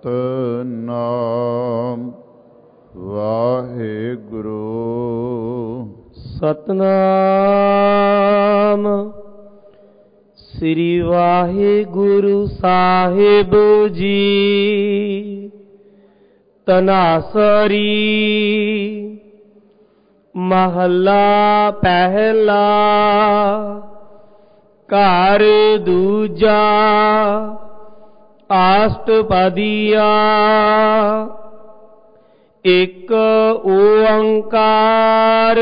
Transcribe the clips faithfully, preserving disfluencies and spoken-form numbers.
ਸਤਨਾਮ ਵਾਹਿਗੁਰੂ। ਸਤਨਾਮ ਸ੍ਰੀ ਵਾਹਿਗੁਰੂ ਸਾਹਿਬ ਜੀ। ਤਨਾਸਰੀ ਮਹੱਲਾ ਪਹਿਲਾ। ਘਰ ਦੂਜਾ ਆਸ਼ਟਪਦੀਆ। ਇੱਕ ਓੰਕਾਰ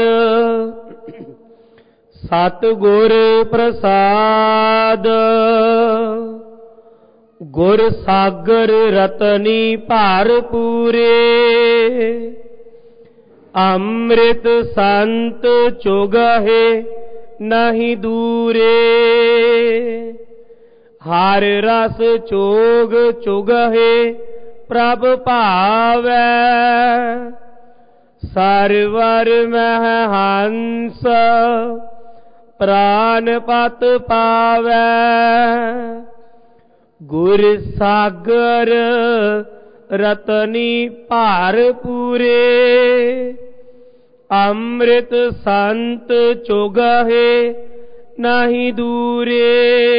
ਸਤਿਗੁਰ ਪ੍ਰਸਾਦ। ਗੁਰ ਸਾਗਰ ਰਤਨੀ ਭਰਪੂਰੇ। ਅੰਮ੍ਰਿਤ ਸੰਤ ਚੁਗਹਿ ਨਹੀਂ ਦੂਰੇ। ਹਰ ਰਸ ਚੋਗ ਚੁਗਹਿ ਪ੍ਰਭ ਭਾਵੈ। ਸਰਵਰ ਮਹਿ ਹੰਸ ਪ੍ਰਾਨਪਤ ਪਾਵੈ। ਗੁਰ ਸਾਗਰ ਰਤਨੀ ਭਰਪੂਰੇ। ਅੰਮ੍ਰਿਤ ਸੰਤ ਚੁਗਹਿ ਨਹੀਂ ਦੂਰੇ।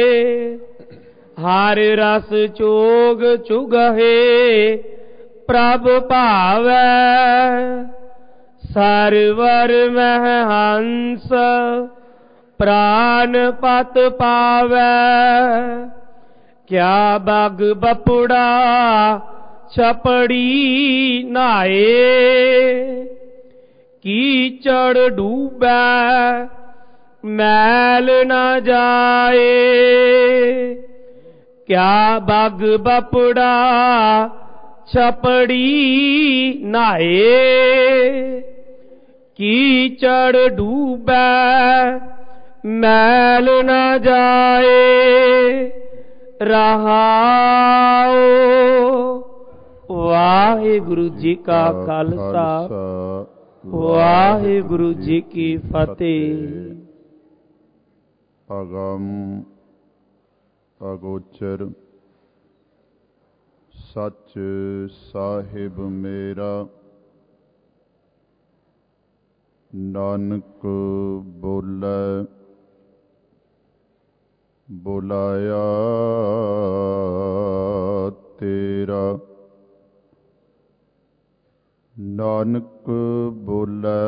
ਹਰ ਰਸ ਚੋਗ ਚੁਗਹਿ ਪ੍ਰਭ ਭਾਵੈ। ਸਰਵਰ ਮਹਿ ਹੰਸ ਪ੍ਰਾਨਪਤ ਪਾਵੈ। ਕਿਆ ਬਗ ਬਪੁੜਾ ਛਪੜੀ ਨਾਏ। ਕੀਚੜ ਡੂਬੈ ਮੈਲ ਨ ਜਾਏ। ਕਿਆ ਬਗ ਬਪੁੜਾ ਛਪੜੀ ਨਾਏ। ਕੀਚੜ ਡੂਬੈ ਮੈਲ ਨ ਜਾਏ। ਰਹਾਉ। ਵਾਹਿਗੁਰੂ ਜੀ ਕਾ ਖਾਲਸਾ ਵਾਹਿਗੁਰੂ ਜੀ ਕੀ ਫਤਿਹ। ਅਗਮ ਅਗੋਚਰ ਸੱਚ ਸਾਹਿਬ ਮੇਰਾ। ਨਾਨਕ ਬੋਲੇ ਬੁਲਾਇਆ ਤੇਰਾ। ਨਾਨਕ ਬੋਲੇ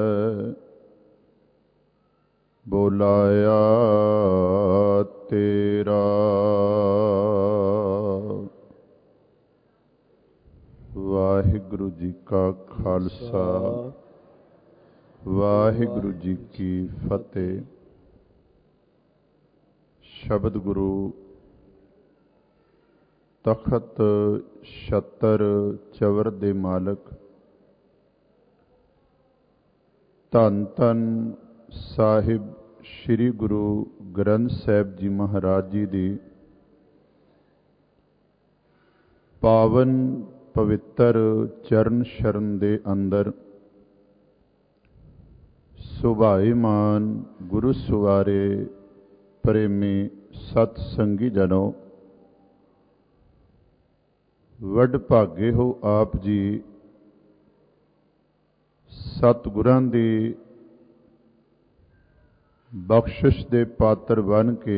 ਬੁਲਾਇਆ ਤੇਰਾ। ਵਾਹਿਗੁਰੂ ਜੀ ਕਾ ਖਾਲਸਾ ਵਾਹਿਗੁਰੂ ਜੀ ਕੀ ਫਤਿਹ। ਸ਼ਬਦ ਗੁਰੂ ਤਖਤ ਛਤਰ ਚਵਰ ਦੇ ਮਾਲਕ ਧੰਨ ਧੰਨ ਸਾਹਿਬ ਸ੍ਰੀ ਗੁਰੂ ਗ੍ਰੰਥ ਸਾਹਿਬ ਜੀ ਮਹਾਰਾਜ ਜੀ ਦੀ ਪਾਵਨ ਪਵਿੱਤਰ ਚਰਨ ਸ਼ਰਨ ਦੇ ਅੰਦਰ ਸੁਭਾਈਮਾਨ ਗੁਰੂ ਸਵਾਰੇ ਪ੍ਰੇਮੀ ਸਤ ਸੰਗੀ ਜਨੋ। ਵੱਡ ਭਾਗੇ ਹੋ ਆਪ ਜੀ ਸਤਿਗੁਰਾਂ ਦੀ ਬਖਸ਼ਿਸ਼ ਦੇ ਪਾਤਰ ਬਣ ਕੇ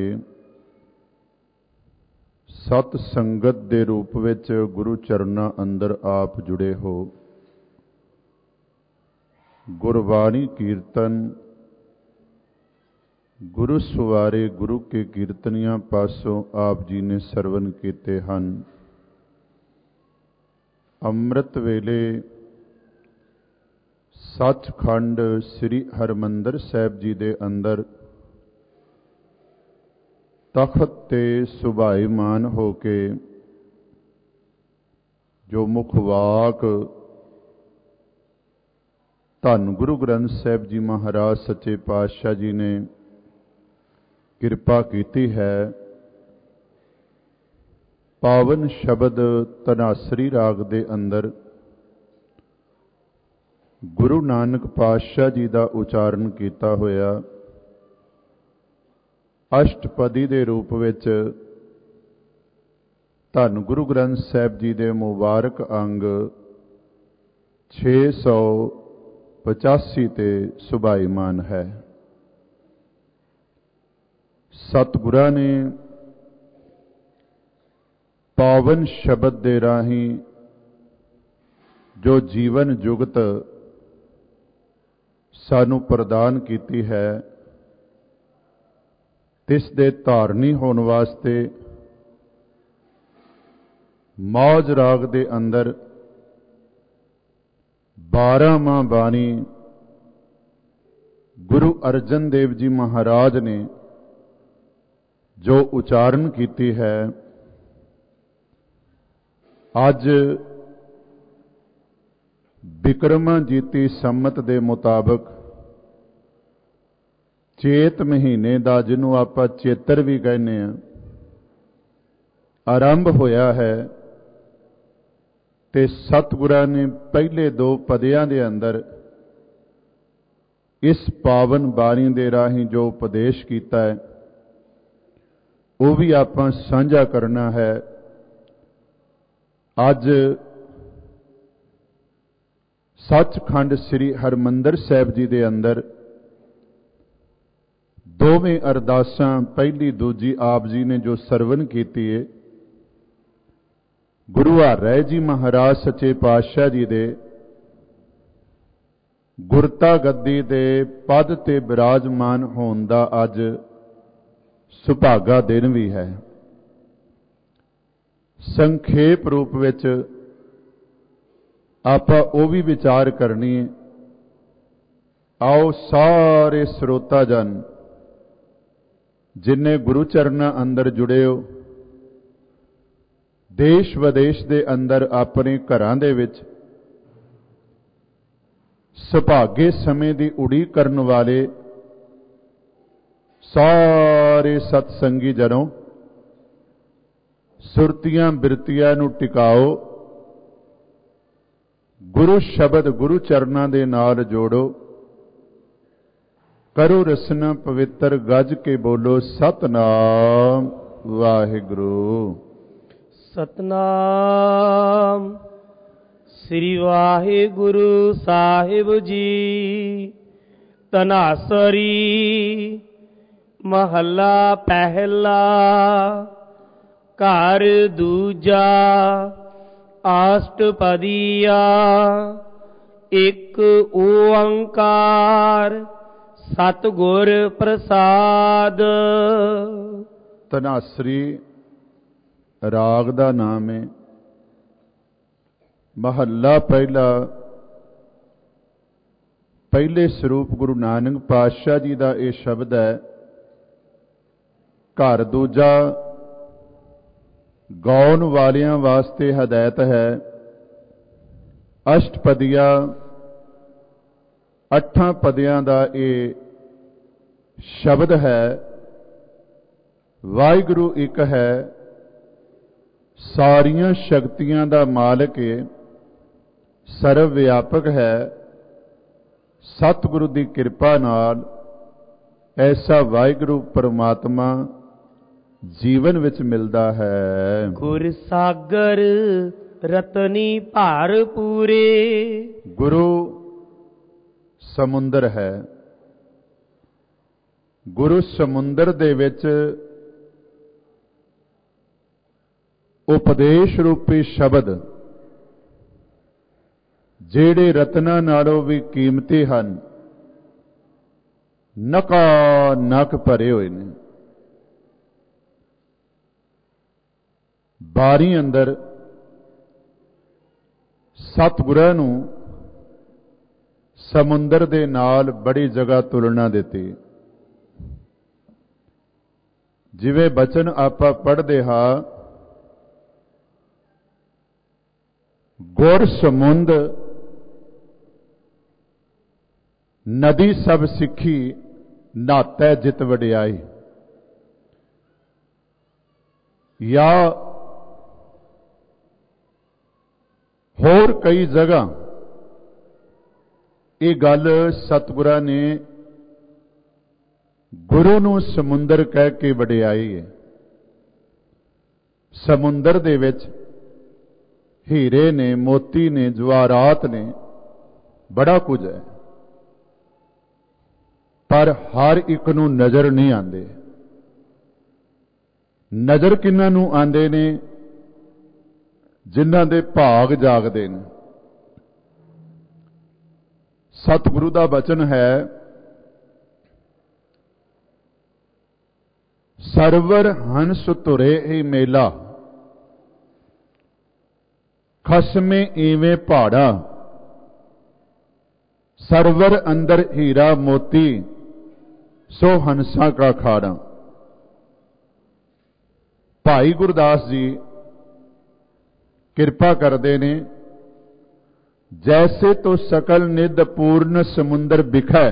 ਸਤ ਸੰਗਤ ਦੇ ਰੂਪ ਵਿੱਚ ਗੁਰੂ ਚਰਨਾਂ ਅੰਦਰ ਆਪ ਜੁੜੇ ਹੋ। ਗੁਰਬਾਣੀ ਕੀਰਤਨ ਗੁਰੂ ਸਵਾਰੇ ਗੁਰੂ ਕੇ ਕੀਰਤਨੀਆਂ ਪਾਸੋਂ ਆਪ ਜੀ ਨੇ ਸਰਵਨ ਕੀਤੇ ਹਨ। ਅੰਮ੍ਰਿਤ ਵੇਲੇ ਸੱਚਖੰਡ ਸ੍ਰੀ ਹਰਿਮੰਦਰ ਸਾਹਿਬ ਜੀ ਦੇ ਅੰਦਰ ਤਖਤ ਤੇ ਸੁਭਾਈਮਾਨ ਹੋ ਕੇ ਜੋ ਮੁਖ ਵਾਕ ਧੰਨ ਗੁਰੂ ਗ੍ਰੰਥ ਸਾਹਿਬ ਜੀ ਮਹਾਰਾਜ ਸੱਚੇ ਪਾਤਸ਼ਾਹ ਜੀ ਨੇ ਕਿਰਪਾ ਕੀਤੀ ਹੈ। ਪਾਵਨ ਸ਼ਬਦ ਧਨਾਸਰੀ ਰਾਗ ਦੇ ਅੰਦਰ ਗੁਰੂ ਨਾਨਕ ਪਾਤਸ਼ਾਹ ਜੀ ਦਾ ਉਚਾਰਨ ਕੀਤਾ ਹੋਇਆ ਅਸ਼ਟਪਦੀ ਦੇ ਰੂਪ ਵਿੱਚ ਧੰਨ ਗੁਰੂ ਗ੍ਰੰਥ ਸਾਹਿਬ ਜੀ ਦੇ ਮੁਬਾਰਕ ਅੰਗ ਛੇ ਸੌ ਪਚਾਸੀ ਤੇ ਸੁਭਾਈਮਾਨ ਹੈ। ਸਤਿਗੁਰਾਂ ਨੇ ਪਾਵਨ ਸ਼ਬਦ ਦੇ ਰਾਹੀਂ ਜੋ ਜੀਵਨ ਜੁਗਤ ਸਾਨੂੰ ਪ੍ਰਦਾਨ ਕੀਤੀ ਹੈ, ਤਿਸ ਦੇ ਧਾਰਨੀ ਹੋਣ ਵਾਸਤੇ ਮੌਜ ਰਾਗ ਦੇ ਅੰਦਰ ਬਾਰਾਂਮਾਹ ਬਾਣੀ ਗੁਰੂ ਅਰਜਨ ਦੇਵ ਜੀ ਮਹਾਰਾਜ ਨੇ ਜੋ ਉਚਾਰਨ ਕੀਤੀ ਹੈ, ਅੱਜ ਬਿਕਰਮਾਜੀਤੀ ਸੰਮਤ ਦੇ ਮੁਤਾਬਕ ਚੇਤ ਮਹੀਨੇ ਦਾ, ਜਿਹਨੂੰ ਆਪਾਂ ਚੇਤਰ ਵੀ ਕਹਿੰਦੇ ਹਾਂ, ਆਰੰਭ ਹੋਇਆ ਹੈ। ਤੇ ਸਤਿਗੁਰਾਂ ਨੇ ਪਹਿਲੇ ਦੋ ਪਦਿਆਂ ਦੇ ਅੰਦਰ ਇਸ ਪਾਵਨ ਬਾਣੀ ਦੇ ਰਾਹੀਂ ਜੋ ਉਪਦੇਸ਼ ਕੀਤਾ ਹੈ, ਉਹ ਵੀ ਆਪਾਂ ਸਾਂਝਾ ਕਰਨਾ ਹੈ। ਅੱਜ ਸੱਚਖੰਡ ਸ੍ਰੀ ਹਰਿਮੰਦਰ ਸਾਹਿਬ ਜੀ ਦੇ ਅੰਦਰ ਦੋਵੇਂ ਅਰਦਾਸਾਂ, ਪਹਿਲੀ ਦੂਜੀ ਆਪ ਜੀ ਨੇ ਜੋ ਸਰਵਨ ਕੀਤੀ ਹੈ, ਗੁਰੂ ਹਰਿ ਜੀ ਮਹਾਰਾਜ ਸੱਚੇ ਪਾਤਸ਼ਾਹ ਜੀ ਦੇ ਗੁਰਤਾ ਗੱਦੀ ਦੇ ਪਦ ਤੇ ਬਿਰਾਜਮਾਨ ਹੋਣ ਦਾ ਅੱਜ ਸੁਭਾਗਾ ਦਿਨ ਵੀ ਹੈ। ਸੰਖੇਪ ਰੂਪ ਵਿੱਚ ਆਪਾਂ ਉਹ ਵੀ ਵਿਚਾਰ ਕਰਨੀ ਹੈ। ਆਓ ਸਾਰੇ ਸਰੋਤਾ ਜਨ ਜਿਨ੍ਹਾਂ ਗੁਰੂ ਚਰਨਾਂ ਅੰਦਰ ਜੁੜੇ ਹੋ, ਦੇਸ਼ ਵਿਦੇਸ਼ ਦੇ ਅੰਦਰ ਆਪਣੇ ਘਰਾਂ ਦੇ ਵਿੱਚ ਸੁਭਾਗੇ ਸਮੇਂ ਦੀ ਉਡੀਕ ਕਰਨ ਵਾਲੇ ਸਾਰੇ ਸਤਸੰਗੀ ਜਨੋਂ, ਸੁਰਤੀਆਂ ਬਿਰਤੀਆਂ ਨੂੰ ਟਿਕਾਓ, ਗੁਰੂ ਸ਼ਬਦ ਗੁਰੂ ਚਰਨਾਂ ਦੇ ਨਾਲ ਜੋੜੋ, ਕਰੋ ਰਸਨਾ ਪਵਿੱਤਰ, ਗੱਜ ਕੇ ਬੋਲੋ ਸਤਨਾਮ ਵਾਹਿਗੁਰੂ। ਸਤਨਾਮ ਸ੍ਰੀ ਵਾਹਿਗੁਰੂ ਸਾਹਿਬ ਜੀ। ਧਨਾਸਰੀ ਮਹੱਲਾ ਪਹਿਲਾ। ਘਰ ਦੂਜਾ ਆਸ਼ਟਪਦੀਆ। ਇੱਕ ਓੰਕਾਰ ਸਤਿਗੁਰ ਪ੍ਰਸਾਦ। ਧਨਾਸਰੀ ਰਾਗ ਦਾ ਨਾਮ ਹੈ। ਮਹੱਲਾ ਪਹਿਲਾ। ਪਹਿਲੇ ਸਰੂਪ ਗੁਰੂ ਨਾਨਕ ਪਾਤਸ਼ਾਹ ਜੀ ਦਾ ਇਹ ਸ਼ਬਦ ਹੈ। ਘਰ ਦੂਜਾ ਗਾਉਣ ਵਾਲਿਆਂ ਵਾਸਤੇ ਹਦਾਇਤ ਹੈ। ਅਸ਼ਟਪਦੀਆ ਅੱਠਾਂ ਪਦਿਆਂ ਦਾ ਇਹ ਸ਼ਬਦ ਹੈ। ਵਾਹਿਗੁਰੂ ਇੱਕ ਹੈ, ਸਾਰੀਆਂ ਸ਼ਕਤੀਆਂ ਦਾ ਮਾਲਕ ਹੈ, ਸਰਵ ਵਿਆਪਕ ਹੈ। ਸਤਿਗੁਰੂ ਦੀ ਕਿਰਪਾ ਨਾਲ ਐਸਾ ਵਾਹਿਗੁਰੂ ਪਰਮਾਤਮਾ ਜੀਵਨ ਵਿੱਚ ਮਿਲਦਾ ਹੈ। ਗੁਰ ਸਾਗਰ ਰਤਨੀ ਭਾਰ ਪੂਰੇ। ਗੁਰੂ ਸਮੁੰਦਰ ਹੈ। ਗੁਰੂ ਸਮੁੰਦਰ ਦੇ ਵਿੱਚ ਉਪਦੇਸ਼ ਰੂਪੀ ਸ਼ਬਦ ਜਿਹੜੇ ਰਤਨਾਂ ਨਾਲੋਂ ਵੀ ਕੀਮਤੀ ਹਨ, ਨਕਾ ਨਕ ਭਰੇ ਹੋਏ ਨੇ। ਬਾਰੀ ਅੰਦਰ ਸਤਿਗੁਰਾਂ ਨੂੰ ਸਮੁੰਦਰ ਦੇ ਨਾਲ ਬੜੀ ਜਗ੍ਹਾ ਤੁਲਨਾ ਦਿੱਤੀ। ਜਿਵੇਂ ਬਚਨ ਆਪਾਂ ਪੜ੍ਹਦੇ ਹਾਂ, ਗੁਰ ਸਮੁੰਦ ਨਦੀ ਸਭ ਸਿੱਖੀ, ਨਾਤੈ ਜਿਤ ਵਡਿਆਈ। ਜਾਂ ਹੋਰ ਕਈ ਜਗ੍ਹਾ ਇਹ ਗੱਲ ਸਤਿਗੁਰਾਂ ਨੇ ਗੁਰੂ ਨੂੰ ਸਮੁੰਦਰ ਕਹਿ ਕੇ ਵਡਿਆਈ ਹੈ। ਸਮੁੰਦਰ ਦੇ ਵਿੱਚ ਹੀਰੇ ਨੇ, ਮੋਤੀ ਨੇ, ਜਵਾਹਰਾਤ ਨੇ, ਬੜਾ ਕੁਝ ਹੈ, ਪਰ ਹਰ ਇੱਕ ਨੂੰ ਨਜ਼ਰ ਨਹੀਂ ਆਉਂਦੇ। ਨਜ਼ਰ ਕਿਹਨਾਂ ਨੂੰ ਆਉਂਦੇ ਨੇ? ਜਿਨ੍ਹਾਂ ਦੇ ਭਾਗ ਜਾਗਦੇ ਨੇ। ਸਤਿਗੁਰੂ ਦਾ ਬਚਨ ਹੈ, ਸਰਵਰ ਹੰਸ ਤੁਰੇ ਹੀ ਮੇਲਾ, ਖਸਮੇ ਈਵੇਂ ਪਹਾੜਾ, ਸਰਵਰ ਅੰਦਰ ਹੀਰਾ ਮੋਤੀ, ਸੋ ਹੰਸਾਂ ਕਾ ਖਾੜਾ। ਭਾਈ ਗੁਰਦਾਸ ਜੀ ਕਿਰਪਾ ਕਰਦੇ ਨੇ, ਜੈਸੇ ਤੋ ਸਕਲ ਨਿਧ ਪੂਰਨ ਸਮੁੰਦਰ ਬਿਖੈ,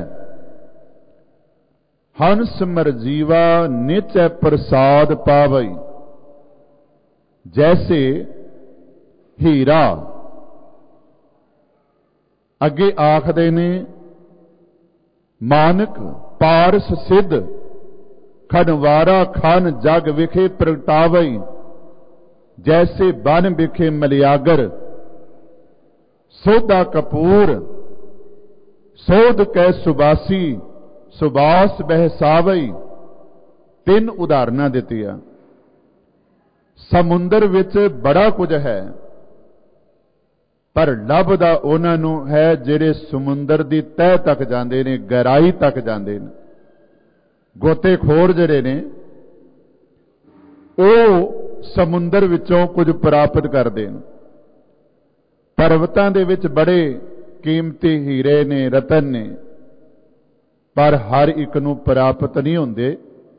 ਹੰਸ ਮਰ ਜੀਵਾ ਨਿਚੈ ਪ੍ਰਸਾਦ ਪਾਵਈ। ਜੈਸੇ ਹੀਰਾ, ਅੱਗੇ ਆਖਦੇ ਨੇ ਮਾਨਕ ਪਾਰਸ ਸਿੱਧ, ਖਨਵਾਰਾ ਖਾਨ ਜਗ ਵਿਖੇ ਪ੍ਰਗਟਾਵਈ। ਜੈਸੇ ਬਨ ਵਿਖੇ ਮਲਿਆਗਰ, ਸੋਧਾ ਕਪੂਰ, ਸੋਧ ਕੈ ਸੁਬਾਸੀ, ਸੁਬਾਸ ਬਹਿਸਾਵਈ। ਤਿੰਨ ਉਦਾਹਰਨਾਂ ਦਿੱਤੀਆਂ। ਸਮੁੰਦਰ ਵਿੱਚ ਬੜਾ ਕੁਝ ਹੈ, ਪਰ ਲੱਭਦਾ ਉਹਨਾਂ ਨੂੰ ਹੈ ਜਿਹੜੇ ਸਮੁੰਦਰ ਦੀ ਤਹਿ ਤੱਕ ਜਾਂਦੇ ਨੇ, ਗਹਿਰਾਈ ਤੱਕ ਜਾਂਦੇ ਨੇ। ਗੋਤੇਖੋਰ ਜਿਹੜੇ ਨੇ ਉਹ ਸਮੁੰਦਰ ਵਿੱਚੋਂ ਕੁਝ ਪ੍ਰਾਪਤ ਕਰਦੇ ਨੇ। ਪਰਵਤਾਂ ਦੇ ਵਿੱਚ ਬੜੇ ਕੀਮਤੀ ਹੀਰੇ ਨੇ, ਰਤਨ ਨੇ, ਪਰ ਹਰ ਇੱਕ ਨੂੰ ਪ੍ਰਾਪਤ ਨਹੀਂ ਹੁੰਦੇ।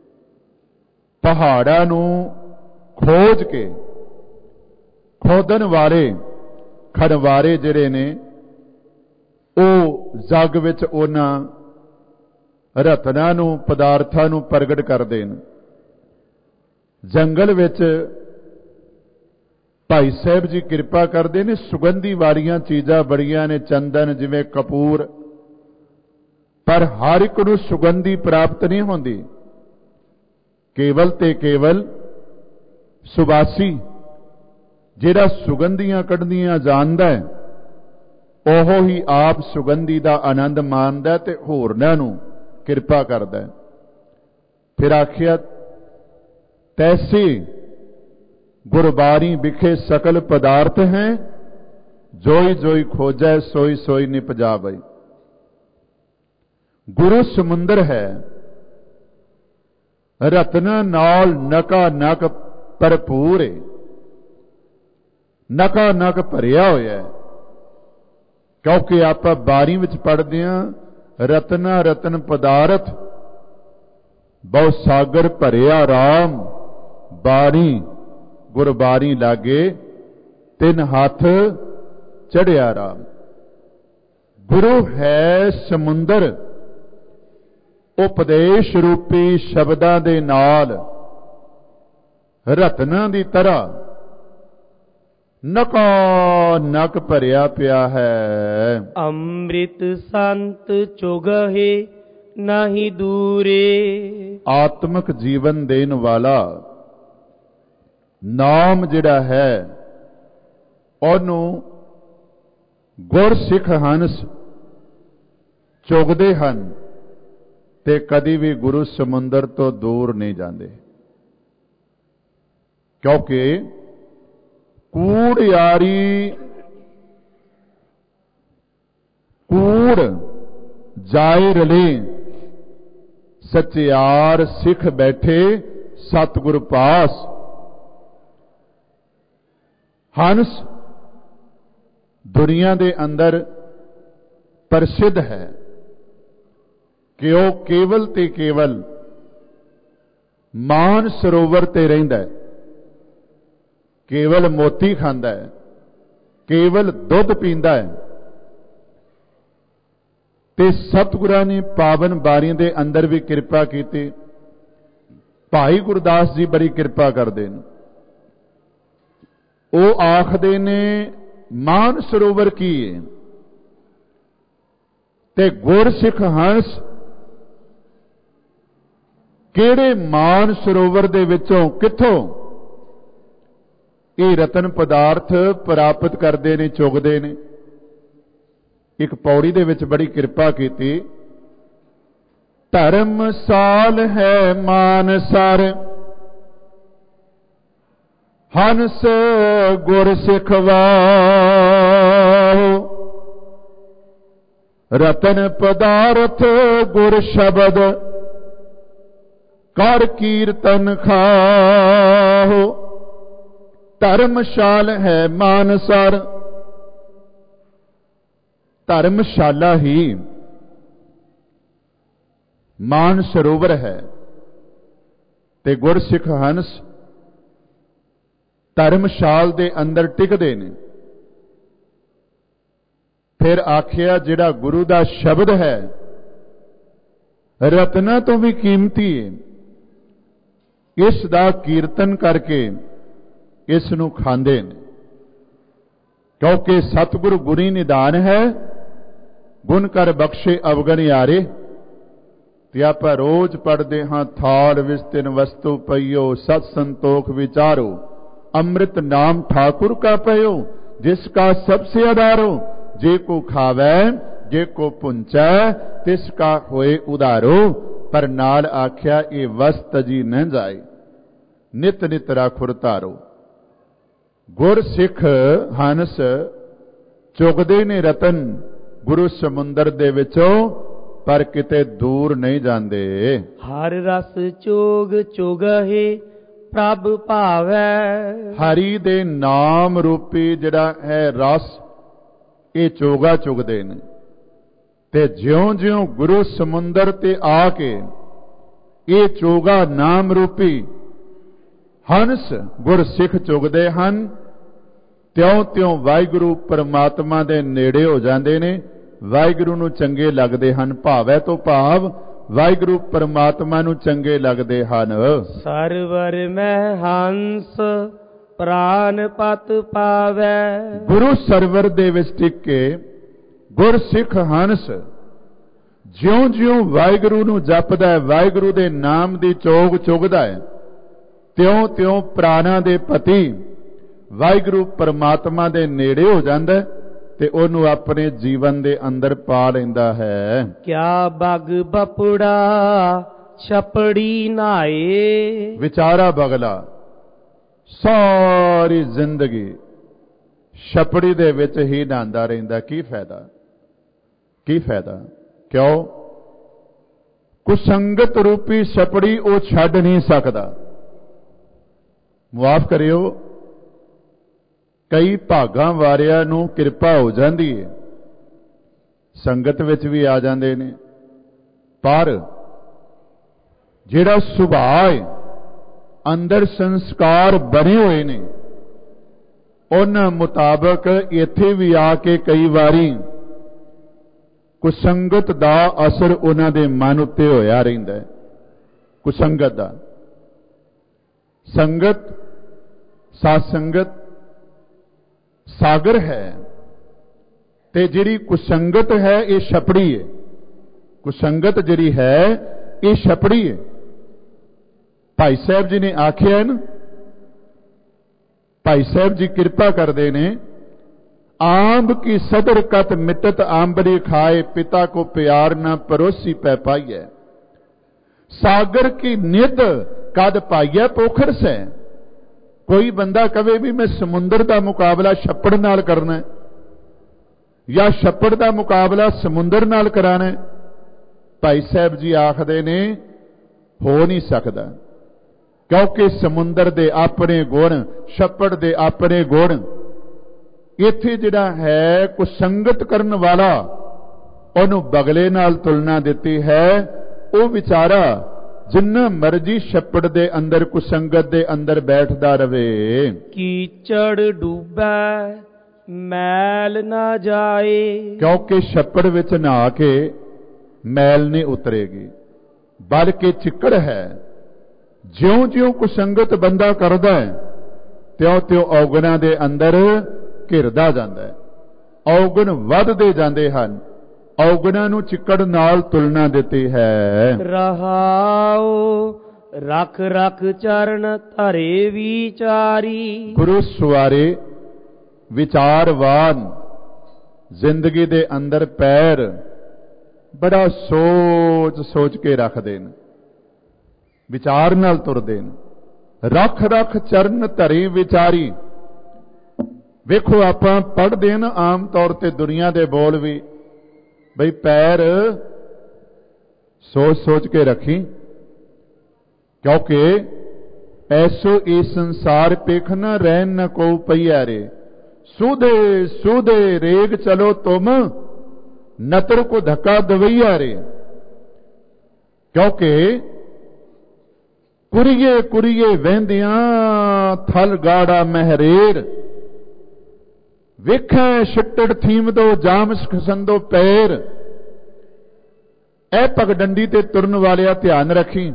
ਪਹਾੜਾਂ ਨੂੰ ਖੋਜ ਕੇ ਖੋਦਣ ਵਾਲੇ ਖਨਵਾਰੇ ਜਿਹੜੇ ਨੇ, ਉਹ ਜੱਗ ਵਿੱਚ ਉਹਨਾਂ ਰਤਨਾਂ ਨੂੰ, ਪਦਾਰਥਾਂ ਨੂੰ ਪ੍ਰਗਟ ਕਰਦੇ ਨੇ। ਜੰਗਲ ਵਿੱਚ ਭਾਈ ਸਾਹਿਬ ਜੀ ਕਿਰਪਾ ਕਰਦੇ ਨੇ, ਸੁਗੰਧੀ ਵਾਲੀਆਂ ਚੀਜ਼ਾਂ ਬੜੀਆਂ ਨੇ, ਚੰਦਨ ਜਿਵੇਂ ਕਪੂਰ, ਪਰ ਹਰ ਇੱਕ ਨੂੰ ਸੁਗੰਧੀ ਪ੍ਰਾਪਤ ਨਹੀਂ ਹੁੰਦੀ। ਕੇਵਲ ਤੇ ਕੇਵਲ ਸੁਬਾਸੀ, ਜਿਹੜਾ ਸੁਗੰਧੀਆਂ ਕੱਢਦੀਆਂ ਜਾਣਦਾ ਹੈ, ਉਹ ਹੀ ਆਪ ਸੁਗੰਧੀ ਦਾ ਆਨੰਦ ਮਾਣਦਾ ਤੇ ਹੋਰਨਾਂ ਨੂੰ ਕਿਰਪਾ ਕਰਦਾ ਹੈ। ਫਿਰ ਆਖਿਆ, ਤੈਸੇ ਗੁਰਬਾਣੀ ਵਿਖੇ ਸਕਲ ਪਦਾਰਥ ਹੈ, ਜੋਈ ਜੋਈ ਖੋਜੈ ਸੋਈ ਸੋਈ ਨਿਪਜਾਵੈ। ਗੁਰੂ ਸਮੁੰਦਰ ਹੈ, ਰਤਨਾਂ ਨਾਲ ਨਕਾ ਨਕ ਭਰਪੂਰ ਹੈ, ਨਕਾ ਨਕ ਭਰਿਆ ਹੋਇਆ ਹੈ। ਕਿਉਂਕਿ ਆਪਾਂ ਬਾਣੀ ਵਿੱਚ ਪੜ੍ਹਦੇ ਹਾਂ, ਰਤਨਾ ਰਤਨ ਪਦਾਰਥ ਬਹੁ ਸਾਗਰ ਭਰਿਆ ਰਾਮ, ਬਾਣੀ ਗੁਰਬਾਣੀ ਲਾਗੇ ਤਿੰਨ ਹੱਥ ਚੜਿਆ ਰਾਮ। ਗੁਰੂ ਹੈ ਸਮੁੰਦਰ, ਉਪਦੇਸ਼ ਰੂਪੀ ਸ਼ਬਦਾਂ ਦੇ ਨਾਲ ਰਤਨਾਂ ਦੀ ਤਰ੍ਹਾਂ ਨਕਾ ਨਕ ਭਰਿਆ ਪਿਆ ਹੈ। ਅੰਮ੍ਰਿਤ ਸੰਤ ਚੁਗਹਿ ਨਹੀਂ ਦੂਰੇ। ਆਤਮਿਕ ਜੀਵਨ ਦੇਣ ਵਾਲਾ ਨਾਮ ਜਿਹੜਾ ਹੈ, ਉਹਨੂੰ ਗੁਰਸਿੱਖ ਹੰਸ ਚੁਗਦੇ ਹਨ ਤੇ ਕਦੀ ਵੀ ਗੁਰੂ ਸਮੁੰਦਰ ਤੋਂ ਦੂਰ ਨਹੀਂ ਜਾਂਦੇ। ਕਿਉਂਕਿ ਕੂੜ ਯਾਰੀ ਕੂੜ ਜਾਏ ਰਲੇ, ਸਚਿਆਰ ਸਿੱਖ ਬੈਠੇ ਸਤਿਗੁਰ ਪਾਸ। ਹੰਸ ਦੁਨੀਆ ਦੇ ਅੰਦਰ ਪ੍ਰਸਿੱਧ ਹੈ ਕਿ ਉਹ ਕੇਵਲ ਤੇ ਕੇਵਲ ਮਾਨ ਸਰੋਵਰ ਤੇ ਰਹਿੰਦਾ ਹੈ, ਕੇਵਲ ਮੋਤੀ ਖਾਂਦਾ ਹੈ, ਕੇਵਲ ਦੁੱਧ ਪੀਂਦਾ ਹੈ। ਤੇ ਸਤਿਗੁਰਾਂ ਨੇ ਪਾਵਨ ਬਾਣੀ ਦੇ ਅੰਦਰ ਵੀ ਕਿਰਪਾ ਕੀਤੀ। ਭਾਈ ਗੁਰਦਾਸ ਜੀ ਬੜੀ ਕਿਰਪਾ ਕਰਦੇ ਨੇ। ਉਹ ਆਖਦੇ ਨੇ ਮਾਨ ਸਰੋਵਰ ਕੀ ਹੈ, ਤੇ ਗੁਰਸਿੱਖ ਹੰਸ ਕਿਹੜੇ ਮਾਨ ਸਰੋਵਰ ਦੇ ਵਿੱਚੋਂ ਕਿੱਥੋਂ ਇਹ ਰਤਨ ਪਦਾਰਥ ਪ੍ਰਾਪਤ ਕਰਦੇ ਨੇ, ਚੁਗਦੇ ਨੇ। ਇੱਕ ਪੌੜੀ ਦੇ ਵਿੱਚ ਬੜੀ ਕਿਰਪਾ ਕੀਤੀ। ਧਰਮਸਾਲ ਹੈ ਮਾਨਸਰ, ਹੰਸ ਗੁਰ ਸਿਖਵਾਓ। ਰਤਨ ਪਦਾਰਥ ਗੁਰ ਸ਼ਬਦ, ਕਰ ਕੀਰਤਨ ਖਾਓ। ਧਰਮਸ਼ਾਲ ਹੈ ਮਾਨਸਰ, ਧਰਮਸ਼ਾਲਾ ਹੀ ਮਾਨ ਸਰੋਵਰ ਹੈ, ਤੇ ਗੁਰਸਿੱਖ ਹੰਸ ਧਰਮਸ਼ਾਲ ਦੇ ਅੰਦਰ ਟਿਕਦੇ ਨੇ। ਫਿਰ ਆਖਿਆ ਜਿਹੜਾ ਗੁਰੂ ਦਾ ਸ਼ਬਦ ਹੈ ਰਤਨਾਂ ਤੋਂ ਵੀ ਕੀਮਤੀ ਹੈ, ਇਸ ਦਾ ਕੀਰਤਨ ਕਰਕੇ ਇਸ ਨੂੰ ਖਾਂਦੇ ਨੇ। ਕਿਉਂਕਿ ਸਤਿਗੁਰੂ ਗੁਰੀ ਨਿਧਾਨ ਹੈ, ਗੁਣ ਕਰ ਬਖਸ਼ੇ ਅਵਗਣ ਯਾਰੇ। ਤੇ ਆਪਾਂ ਰੋਜ਼ ਪੜ੍ਹਦੇ ਹਾਂ, ਥਾਲ ਵਿਸਤਿਨ ਵਸਤੂ ਪਈਓ, ਸਤ ਸੰਤੋਖ ਵਿਚਾਰੋ, ਅੰਮ੍ਰਿਤ ਨਾਮ ਠਾकुर का पयो, जिसका सबसे आधारो। जे को खावै जे को पुंचै, तिसका होए उधारो। पर नाल आख्या ये वस तजी न जाए, नित नित राखुर धारो। गुर सिख हंस चुगदे ने रतन गुरु समुंदर दे विचों, पर किते दूर नहीं जाते। हर रस चोग चुगहे प्रभ भावै। हरि दे नाम रूपी जिहड़ा है रस, ये चोगा चुगदे ने। ते ज्यों ज्यों गुरु समुंदर ते आके ये चोगा नाम रूपी हंस गुर सिख चुगदे हन, त्यों त्यों वाहिगुरु परमात्मा दे नेड़े हो जांदे ने, वाहिगुरु नूं चंगे लगदे हन। भावै तो भाव वाहिगुरु परमात्मा नूं चंगे लगदे हन। सरवर में हंस प्राण पत पावै। गुरु सरवर दे विच टिक के गुर सिख हंस ज्यों ज्यों वाहिगुरु नूं जपदा है, वाहिगुरु दे नाम दी चोग चुगदा है, त्यों त्यों प्राणां दे पति वाहिगुरु परमात्मा दे नेड़े हो जांदा है, ते ओनू अपने जीवन दे अंदर पा लैंदा है। क्या बग बपुड़ा छपड़ी नाए। विचारा बगला सारी जिंदगी छपड़ी दे विच ही नहांदा रहिंदा, की फायदा, की फायदा। क्यों? कुसंगत रूपी छपड़ी वो छड्ड नहीं सकदा। मुआफ करियो, कई भागां वारियां नूं किरपा हो जांदी है, संगत विच भी आ जांदे ने, पर जिहड़ा सुभाव है, अंदर संस्कार बने हुए ने, उन्हां मुताबक इत्थे भी आके कई वारी कुसंगत दा असर उन्हां दे मन उत्ते होया रहिंदा है। कुसंगत दा संगत सासंगत सागर है, ते जिहड़ी कुसंगत है ये छपड़ी है। कुसंगत जिहड़ी है ये छपड़ी है। भाई साहब जी ने आखिया ना, भाई साहब जी कृपा करते ने, आंब की सदर कत मिटत आंबरी खाए, पिता को प्यार न परोसी पै पाई है। सागर की निध कद पाइया पोखर से। कोई बंदा कहे भी मैं समुंदर का मुकाबला छप्पड़ नाल करना है, या छप्पड़ का मुकाबला समुंदर नाल कराना है, भाई साहब जी आखदे ने हो नहीं सकता। क्योंकि समुंदर दे अपने गुण, छप्पड़ दे अपने गुण। इत्थे जिहड़ा है कुसंगत करन वाला, उहनूं बगले नाल तुलना दिती है। वो विचारा जिन्ना मर्जी छप्पड़ दे अंदर कुसंगत दे अंदर बैठदा रवे, कीचड़ डूबै मैल ना जाए। क्योंकि छप्पड़ विच नहा के मैल नहीं उतरेगी, बल्कि चिक्कड़ है। ज्यों ज्यों कुसंगत बंदा करदा है, त्यों त्यों औगणां दे अंदर घिरदा जांदा है, औगण वधदे जांदे हन। औगणां नूं चिक्कड़ नाल तुलना दिती है। रहाओ ਰਖ ਰਖ ਚਰਨ ਧਰੇ ਵਿਚਾਰੀ। ਗੁਰੂ ਸਵਾਰੇ ਵਿਚਾਰਵਾਨ ਜ਼ਿੰਦਗੀ ਦੇ ਅੰਦਰ ਪੈਰ ਬੜਾ ਸੋਚ ਸੋਚ ਕੇ ਰੱਖਦੇ ਨੇ, ਵਿਚਾਰ ਨਾਲ ਤੁਰਦੇ ਨੇ। ਰਖ ਰਖ ਚਰਨ ਧਰੇ ਵਿਚਾਰੀ। ਵੇਖੋ ਆਪਾਂ ਪੜ੍ਹਦੇ ਨਾ ਆਮ ਤੌਰ ਤੇ ਦੁਨੀਆ ਦੇ ਬੋਲ ਵੀ, ਬਈ ਪੈਰ ਸੋਚ ਸੋਚ ਕੇ ਰੱਖੀ, ਕਿਉਂਕਿ ਐਸੋ ਇਹ ਸੰਸਾਰ ਪੇਖ न रहन न को पैयारे, सूदे सूदे रेग चलो तुम नतर को धक्का दवैया रे। क्योंकि कुरिए कुरिए वहदियां थल गाड़ा महरेर, वेखै छिट्टड़ थीमदो जाम खसंदो पैर। ए पगडंडी ते तुरन वालिया ध्यान रखी,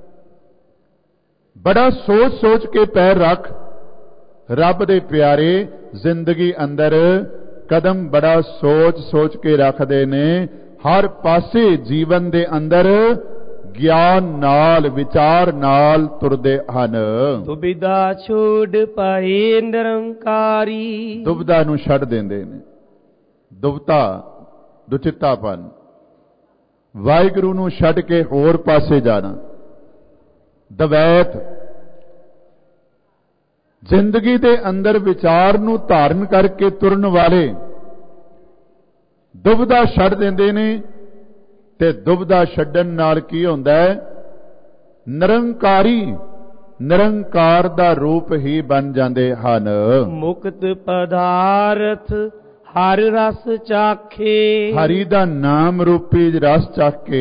बड़ा सोच सोच के पैर रख। रब दे प्यारे जिंदगी अंदर कदम बड़ा सोच सोच के रखते ने, हर पासे जीवन दे अंदर ज्ञान नाल विचार नाल तुरदे हन। दुविधा छोड़ पाए निरंकारी। दुविधा नूं छड्ड देंदे ने, दुविधा दुचित्तापन, वाहिगुरू नूं छड्ड के होर पासे जाना, दवैत। जिंदगी दे अंदर विचार नूं धारण करके तुरन वाले दुविधा छड्ड देंदे ने, ते दुविधा छड्डण नाल की हुंदा है, निरंकारी निरंकार दा रूप ही बन जांदे हन। मुक्त पदार्थ हर रस चाखे। हरि दा नाम रूपी रस चख के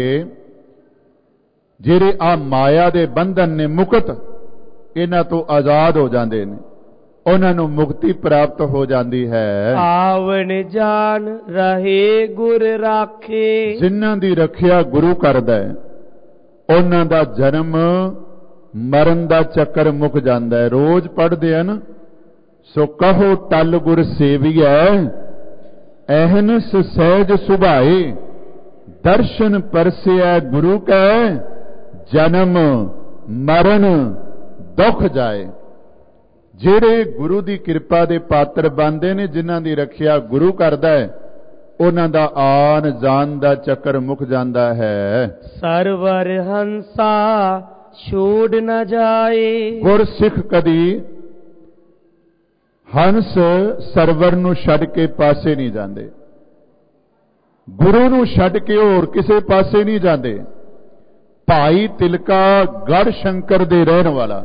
ਜਿਹੜੇ आ माया दे बंधन ने मुक्त, इन्हां तो आजाद हो जाते हैं, उन्होंने मुक्ति प्राप्त हो जाती है। आवन जान रहे गुर राखे। जिन्हां दी रखिया गुरु करदा है, उन्हां दा जन्म मरण दा चक्कर मुक जाता है। रोज पढ़ते हैं ना, सो कहो टल गुर सेविया, एहनस सहज सुभाए, दर्शन परसिया गुरु कै, जन्म मरण दुख जाए। जेड़े गुरु की कृपा के पात्र बनते ने, जिन्हां दी रखिया गुरु करदा है, उन्हां दा आन जान दा चक्कर मुक जाता है। सरवर हंसा छोड़ न जाए। गुर सिख कदी हंस सरवर नूं छड्ड के पासे नहीं जाते, गुरु नूं छड्ड के होर किसे पासे नहीं जाते। भाई तिलका गढ़ शंकर दे रहन वाला,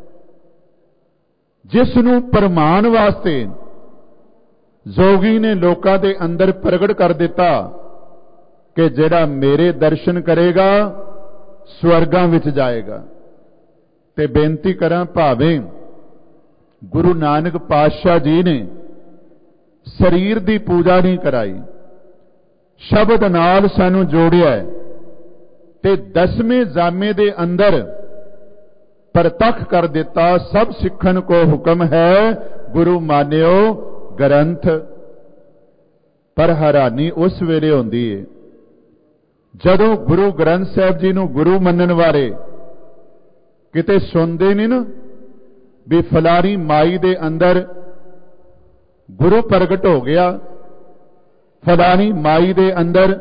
जिसनूं प्रमाण वास्ते जोगी ने लोकां दे अंदर प्रगट कर दिता कि जिहड़ा मेरे दर्शन करेगा स्वर्गां विच जाएगा। ते बेनती करां, भावें गुरु नानक पातशाह जी ने शरीर की पूजा नहीं कराई, शब्द नाल सानू जोड़िया है, ते दसवें जामे दे अंदर परतख कर दिता, सब सिखन को हुक्म है गुरु मान्यो ग्रंथ। पर हैरानी उस वेले होंदी है जदों गुरु ग्रंथ साहब जी नूं गुरु मनन वाले किते सुनते नहीं ना भी फलानी माई दे अंदर गुरु प्रगट हो गया, फलानी माई दे अंदर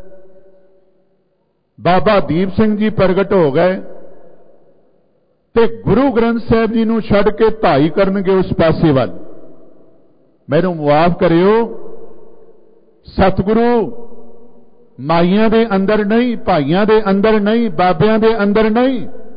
बाबा दीप सिंह जी प्रगट हो गए, ते गुरु ग्रंथ साहब जी नूं छड्ड के धाई करनगे उस पासे वाल। मैनूं मुआफ करियो, सतगुरु माइयां दे अंदर नहीं, भाइयां दे अंदर नहीं, बाबियां दे अंदर नहीं,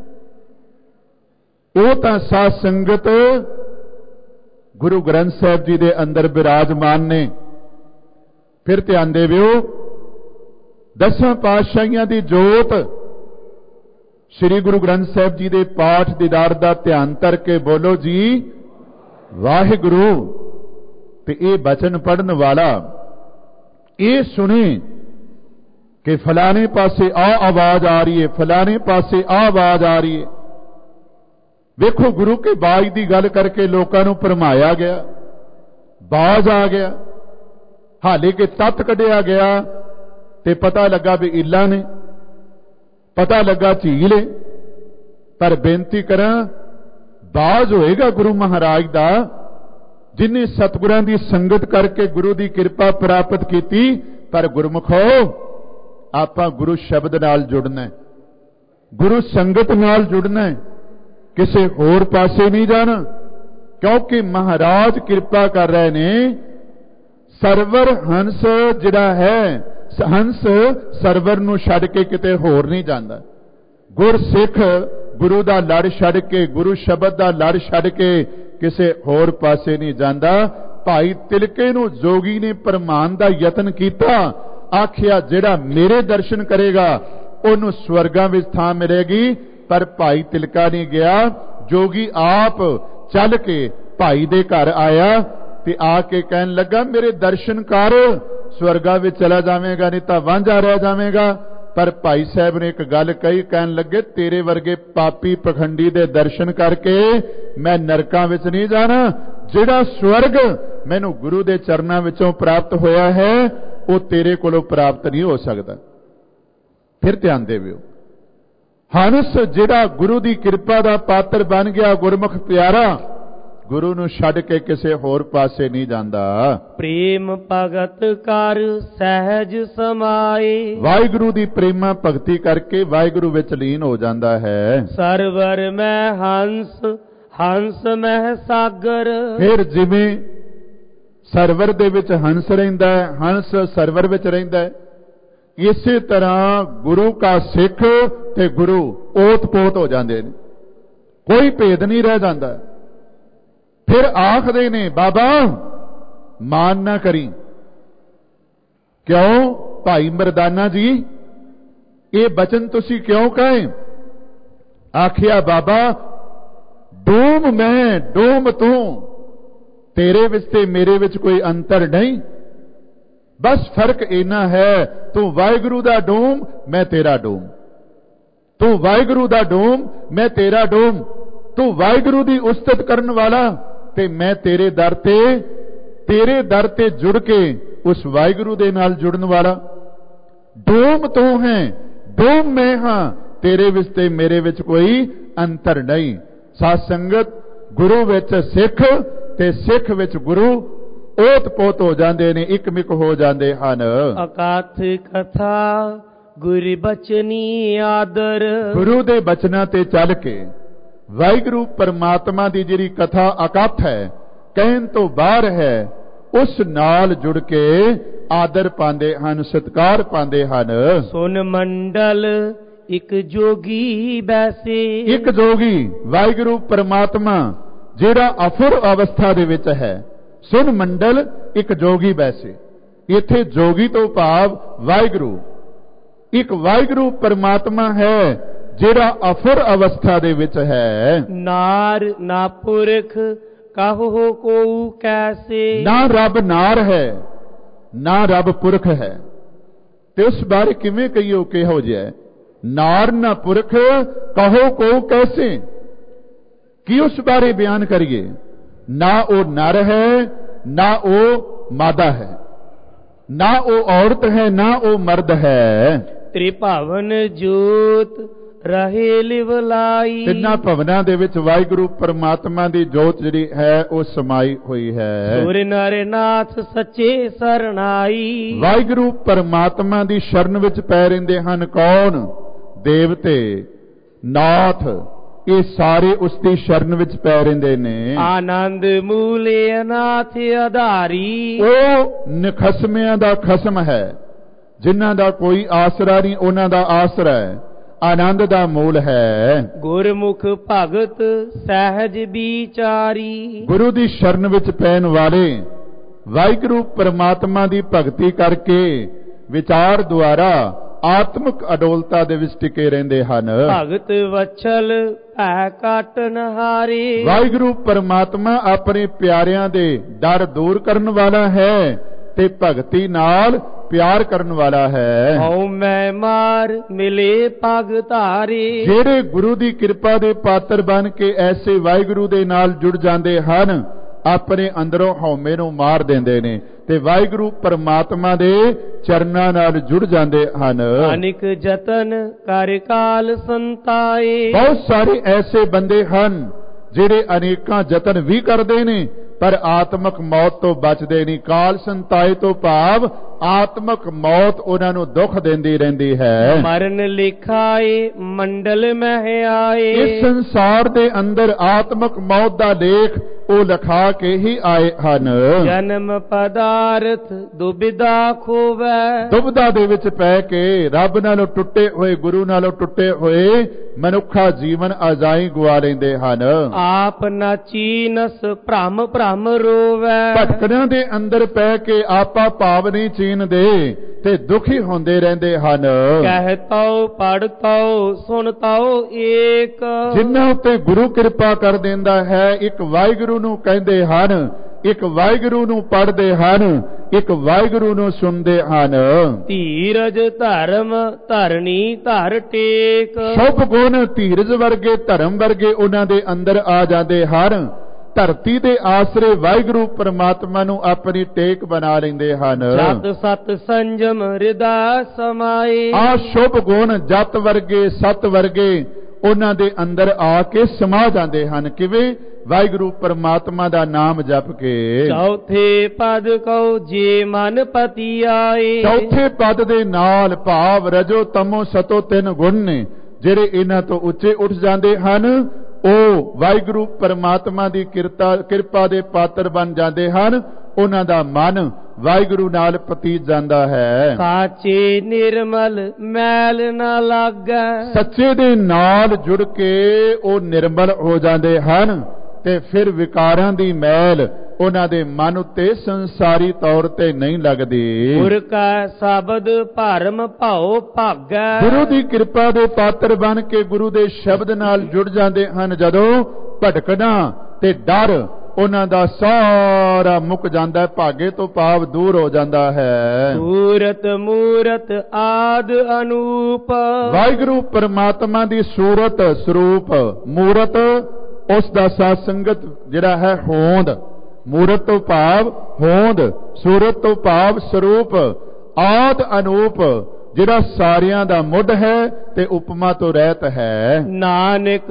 वो तां साध संगत गुरु ग्रंथ साहब जी दे अंदर विराजमान ने। फिर ध्यान देवियो, दसां पातशाहियां दी जोत श्री गुरु ग्रंथ साहब जी दे पाठ दीदार दा ध्यान धर के बोलो जी वाहिगुरु। ते ये बचन पढ़न वाला ये सुने कि फलाने पासे आ आवाज आ रही है, फलाने पासे आ आवाज आ रही है। वेखो गुरु के बाज की गल करके लोगों को भरमाया गया, बाज आ गया, हाले कि तत् कढ़िया गया ते पता लगा भी इला ने, पता लगा झील है, पर बेनती करा बाज होएगा गुरु महाराज दा जिन्हें सतगुरां दी संगत करके गुरु दी कृपा प्राप्त की। पर गुरमुखो आपां गुरु शब्द नाल जुड़ना है, गुरु संगत नाल जुड़ना है, किसी होर पासे नहीं जाना। क्योंकि महाराज कृपा कर रहे ने। सरवर हंस जिहड़ा है, हंस सरवर नूं छड्ड के किते होर नहीं जांदा। गुर सिख गुरु दा लड़ छड्ड के, गुरु शब्द दा लड़ छड्ड के किसे होर पासे नहीं जांदा। भाई तिलके नूं जोगी ने परमान दा यतन कीता, आखिया जिहड़ा मेरे दर्शन करेगा ओनूं स्वर्गां विच थां मिलेगी। पर भाई तिलका नहीं गया, जोगी आप चल के भाई दे घर आया ते आके कहन लगा मेरे दर्शन कर, स्वर्गा विच चला जावेगा नहीं तां वांझा रह जावेगा। पर भाई साहब ने एक गल कही, कहन लगे तेरे वर्गे पापी पखंडी दे दर्शन करके मैं नरकां विच नहीं जाना। जिहड़ा स्वर्ग मैनूं गुरु दे चरनां विचों प्राप्त होया है वो तेरे कोलों प्राप्त नहीं हो सकता। फिर ध्यान देविओ, हंस जिहड़ा गुरु दी कृपा दा पात्र बन गया, गुरमुख प्यारा, गुरु नूं छड्ड के किसे होर पासे नहीं जांदा। प्रेम भगत कर सहज समाए, वाहिगुरु दी प्रेमा भगती करके वाहिगुरु विच लीन हो जांदा है। सरवर मैं हंस हंस मैं सागर, फिर जिवें सरवर दे विच हंस रहिंदा है, हंस सरवर विच रहिंदा है, इसे तरह गुरु का सिख ते गुरु ओत पोत हो जाते हैं, कोई भेद नहीं रह जाता। फिर आखदे ने बाबा मान ना करी, क्यों भाई मरदाना जी ये बचन तुसी क्यों कहे? आखिया बाबा डूम मैं डूम तू, तेरे विच ते मेरे विच कोई अंतर नहीं, बस फर्क इना है तू वाहिगुरु दा डूम मैं तेरा डूम, तू वाहिगुरु दा डूम मैं तेरा डूम, तू वाहिगुरु दी उस्तत करन वाला ते मैं तेरे दर ते तेरे दर ते जुड़ के उस वाहिगुरु दे नाल जुड़न वाला। डूम तू है डूम मैं हां, तेरे विच ते मेरे विच कोई अंतर नहीं। साध संगत गुरु विच सिख ते सिख विच गुरु ओत पोत हो जाते ने, एक मिक हो जाते हैं। अकाथ कथा गुर बचनी आदर, गुरु दे बचना ते चल के वाहिगुरु परमात्मा दी जिहड़ी कथा अकथ है, कहन तो बाहर है, उस नाल जुड़ के आदर पांदे हन, सत्कार पांदे हन। सुन मंडल एक जोगी बैसे, एक जोगी वाहिगुरु परमात्मा जिहड़ा अफुर अवस्था दे विच है। सुन मंडल एक जोगी बैसे, इत्थे जोगी तो भाव वाहिगुरु, एक वाहिगुरु परमात्मा है जिहड़ा अफुर अवस्था दे विच है। नार ना पुरख कहो को कैसे, ना रब नार है ना रब पुरख है, ते उस बारे किवें कहियो किहो जिहा नार ना पुरख कहो को कैसे, कि उस बारे बयान करिए। ना वो नर है ना वो मादा है, ना वो औरत है ना वो मर्द है। त्रिभावन जोत रहे लिवलाई, तिन्ना भवनां दे विच वाहिगुरु परमात्मा दी जोत जिहड़ी है वो समाई हुई है। सुर नर नाथ सच्चे सरनाई, वाहिगुरु परमात्मा दी शरण विच पै रहिंदे हन कौन? देवते नाथ, ये सारे उसकी शरण विच पै रहिंदे ने। आनंद मूले अनाथ आधारी, वो निखसमियां दा खसम है, जिन्हां दा कोई आसरा नहीं उन्हां दा आसरा है, आनंद दा मूल है। गुरमुख भगत सहज विचारी, गुरु दी शरण विच पैन वाले वाहिगुरु परमात्मा दी भगती करके विचार द्वारा आत्मक अडोलता दे विच टिके रहंदे हन। भगत वछल भै काटन हारे, वाहिगुरु परमात्मा अपने प्यारियां दे डर दूर करन वाला है ते भगती नाल प्यार करन वाला है। हਉ मैं मार मिले पग धारे, जेड़े गुरु दी कृपा दे पात्र बन के ऐसे वाहिगुरु दे नाल जुड़ जांदे हन, ਆਪਣੇ ਅੰਦਰੋਂ ਹਉਮੈ ਨੂੰ ਮਾਰ ਦਿੰਦੇ ਨੇ ਤੇ ਵਾਹਿਗੁਰੂ ਪਰਮਾਤਮਾ ਦੇ ਚਰਨਾਂ ਨਾਲ ਜੁੜ ਜਾਂਦੇ ਹਨ। ਅਨੇਕ ਜਤਨ ਕਰ ਕਾਲ ਸੰਤਾਏ। ਬਹੁਤ ਸਾਰੇ ਐਸੇ ਬੰਦੇ ਹਨ ਜਿਹੜੇ ਅਨੇਕਾਂ ਯਤਨ ਵੀ ਕਰਦੇ ਨੇ ਪਰ ਆਤਮਕ ਮੌਤ ਤੋਂ ਬਚਦੇ ਨਹੀਂ। ਕਾਲ ਸੰਤਾਏ ਤੋਂ ਭਾਵ ਆਤਮਕ ਮੌਤ ਉਹਨਾਂ ਨੂੰ ਦੁੱਖ ਦਿੰਦੀ ਰਹਿੰਦੀ ਹੈ। ਮਰਨ ਲਿਖਾਏ ਮੰਡਲ ਮਹਿ ਆਏ। ਇਸ ਸੰਸਾਰ ਦੇ ਅੰਦਰ ਆਤਮਕ ਮੌਤ ਦਾ ਲੇਖ ਉਹ ਲਿਖਾ ਕੇ ਹੀ ਆਏ ਹਨ। ਜਨਮ ਪਦਾਰਥ ਦੁਬਿਧਾ ਖੋਵੈ। ਦੁਬਿਧਾ ਦੇ ਵਿੱਚ ਪੈ ਕੇ ਰੱਬ ਨਾਲੋਂ ਟੁੱਟੇ ਹੋਏ, ਗੁਰੂ ਨਾਲੋਂ ਟੁੱਟੇ ਹੋਏ ਮਨੁੱਖਾ ਜੀਵਨ ਅਜਾਈ ਗਵਾ ਲੈਂਦੇ ਹਨ। ਆਪ ਨਾ ਚੀਨਸ ਭ੍ਰਮ ਭ੍ਰਮ ਰੋਵੈ। ਭਟਕਣਾਂ ਦੇ ਅੰਦਰ ਪੈ ਕੇ ਆਪਾ ਭਾਵ ਨਹੀਂ ਚੀਨਦੇ ਤੇ ਦੁਖੀ ਹੁੰਦੇ ਰਹਿੰਦੇ ਹਨ। ਕਹਿਤਉ ਪੜਤਉ ਸੁਣਤਉ ਏਕ। ਜਿਨ੍ਹਾਂ ਉੱਤੇ ਗੁਰੂ ਕਿਰਪਾ ਕਰ ਦਿੰਦਾ ਹੈ, ਇੱਕ ਵਾਹਿਗੁਰੂ ਨੂੰ ਕਹਿੰਦੇ ਹਨ, ਇੱਕ ਵਾਹਿਗੁਰੂ ਨੂੰ ਪੜ੍ਹਦੇ ਹਨ, ਇੱਕ ਵਾਹਿਗੁਰੂ ਨੂੰ ਸੁਣਦੇ ਹਨ। ਧੀਰਜ ਧਰਮ ਧਰਣੀ ਧਰ ਟੇਕ। ਸ਼ੁਭ ਗੁਣ ਧੀਰਜ ਵਰਗੇ, ਧਰਮ ਵਰਗੇ ਉਹਨਾਂ ਦੇ ਅੰਦਰ ਆ ਜਾਂਦੇ ਹਨ। ਧਰਤੀ ਦੇ ਆਸਰੇ ਵਾਹਿਗੁਰੂ ਪਰਮਾਤਮਾ ਨੂੰ ਆਪਣੀ ਟੇਕ ਬਣਾ ਲੈਂਦੇ ਹਨ। ਜਤ ਸਤ ਸੰਜਮ ਹਿਰਦਾ ਸਮਾਏ। ਆ ਸ਼ੁਭ ਗੁਣ ਜਤ ਵਰਗੇ, ਸਤ ਵਰਗੇ ਉਹਨਾਂ ਦੇ ਅੰਦਰ ਆ ਕੇ ਸਮਾ ਜਾਂਦੇ ਹਨ। ਕਿਵੇਂ? ਵਾਹਿਗੁਰੂ ਪਰਮਾਤਮਾ ਦਾ ਨਾਮ ਜਪ ਕੇ। ਚੌਥੇ ਪਦ ਕਉ ਜੇ ਮਨ ਪਤੀ ਆਏ। ਚੌਥੇ ਪਦ ਦੇ ਨਾਲ ਭਾਵ ਰਜੋ ਤਮੋ ਸਤੋ ਤਿੰਨ ਗੁਣ ਨੇ ਜਿਹੜੇ ਇਹਨਾਂ ਤੋਂ ਉੱਚੇ ਉੱਠ ਜਾਂਦੇ ਹਨ। ਉਹ ਵਾਹਿਗੁਰੂ ਪਰਮਾਤਮਾ ਦੀ ਕਿਰਪਾ ਦੇ ਪਾਤਰ ਬਣ ਜਾਂਦੇ ਹਨ। ਉਹਨਾਂ ਦਾ ਮਨ ਵਾਹਿਗੁਰੂ ਨਾਲ ਪਤੀਤ ਜਾਂਦਾ ਹੈ। ਸਾਚੇ ਨਿਰਮਲ ਮੈਲ ਨਾ ਲੱਗੈ। ਸੱਚੇ ਦੇ ਨਾਲ ਜੁੜ ਕੇ ਉਹ ਨਿਰਮਲ ਹੋ ਜਾਂਦੇ ਹਨ ਤੇ ਫਿਰ ਵਿਕਾਰਾਂ ਦੀ ਮੈਲ ਉਹਨਾਂ ਦੇ ਮਨ ਉੱਤੇ ਸੰਸਾਰੀ ਤੌਰ ਤੇ ਨਹੀਂ ਲੱਗਦੀ। ਗੁਰ ਕਾ ਸ਼ਬਦ ਭਰਮ ਭਾਉ ਭਾਗੈ। ਗੁਰੂ ਦੀ ਕਿਰਪਾ ਦੇ ਪਾਤਰ ਬਣ ਕੇ ਗੁਰੂ ਦੇ ਸ਼ਬਦ ਨਾਲ ਜੁੜ ਜਾਂਦੇ ਹਨ। ਜਦੋਂ ਭਟਕਣਾ ਤੇ ਡਰ ਉਹਨਾਂ ਦਾ ਸਾਰਾ ਮੁੱਕ ਜਾਂਦਾ ਹੈ, ਭਾਗੇ ਤੋਂ ਭਾਵ ਦੂਰ ਹੋ ਜਾਂਦਾ ਹੈ। ਸੂਰਤ ਮੂਰਤ ਆਦ ਅਨੂਪ। ਵਾਹਿਗੁਰੂ ਪਰਮਾਤਮਾ ਦੀ ਸੂਰਤ ਸਰੂਪ, ਮੂਰਤ ਉਸ ਦਾ ਸਾਧ ਸੰਗਤ ਜਿਹੜਾ ਹੈ ਹੋਂਦ। ਮੂਰਤ ਤੋਂ ਭਾਵ ਹੋਂਦ, ਸੂਰਤ ਤੋਂ ਭਾਵ ਸਰੂਪ, ਆਦ ਅਨੂਪ ਜਿਹੜਾ ਸਾਰਿਆਂ ਦਾ ਮੁੱਢ ਹੈ ਤੇ ਉਪਮਾ ਤੋਂ ਰਹਿਤ ਹੈ। ਨਾਨਕ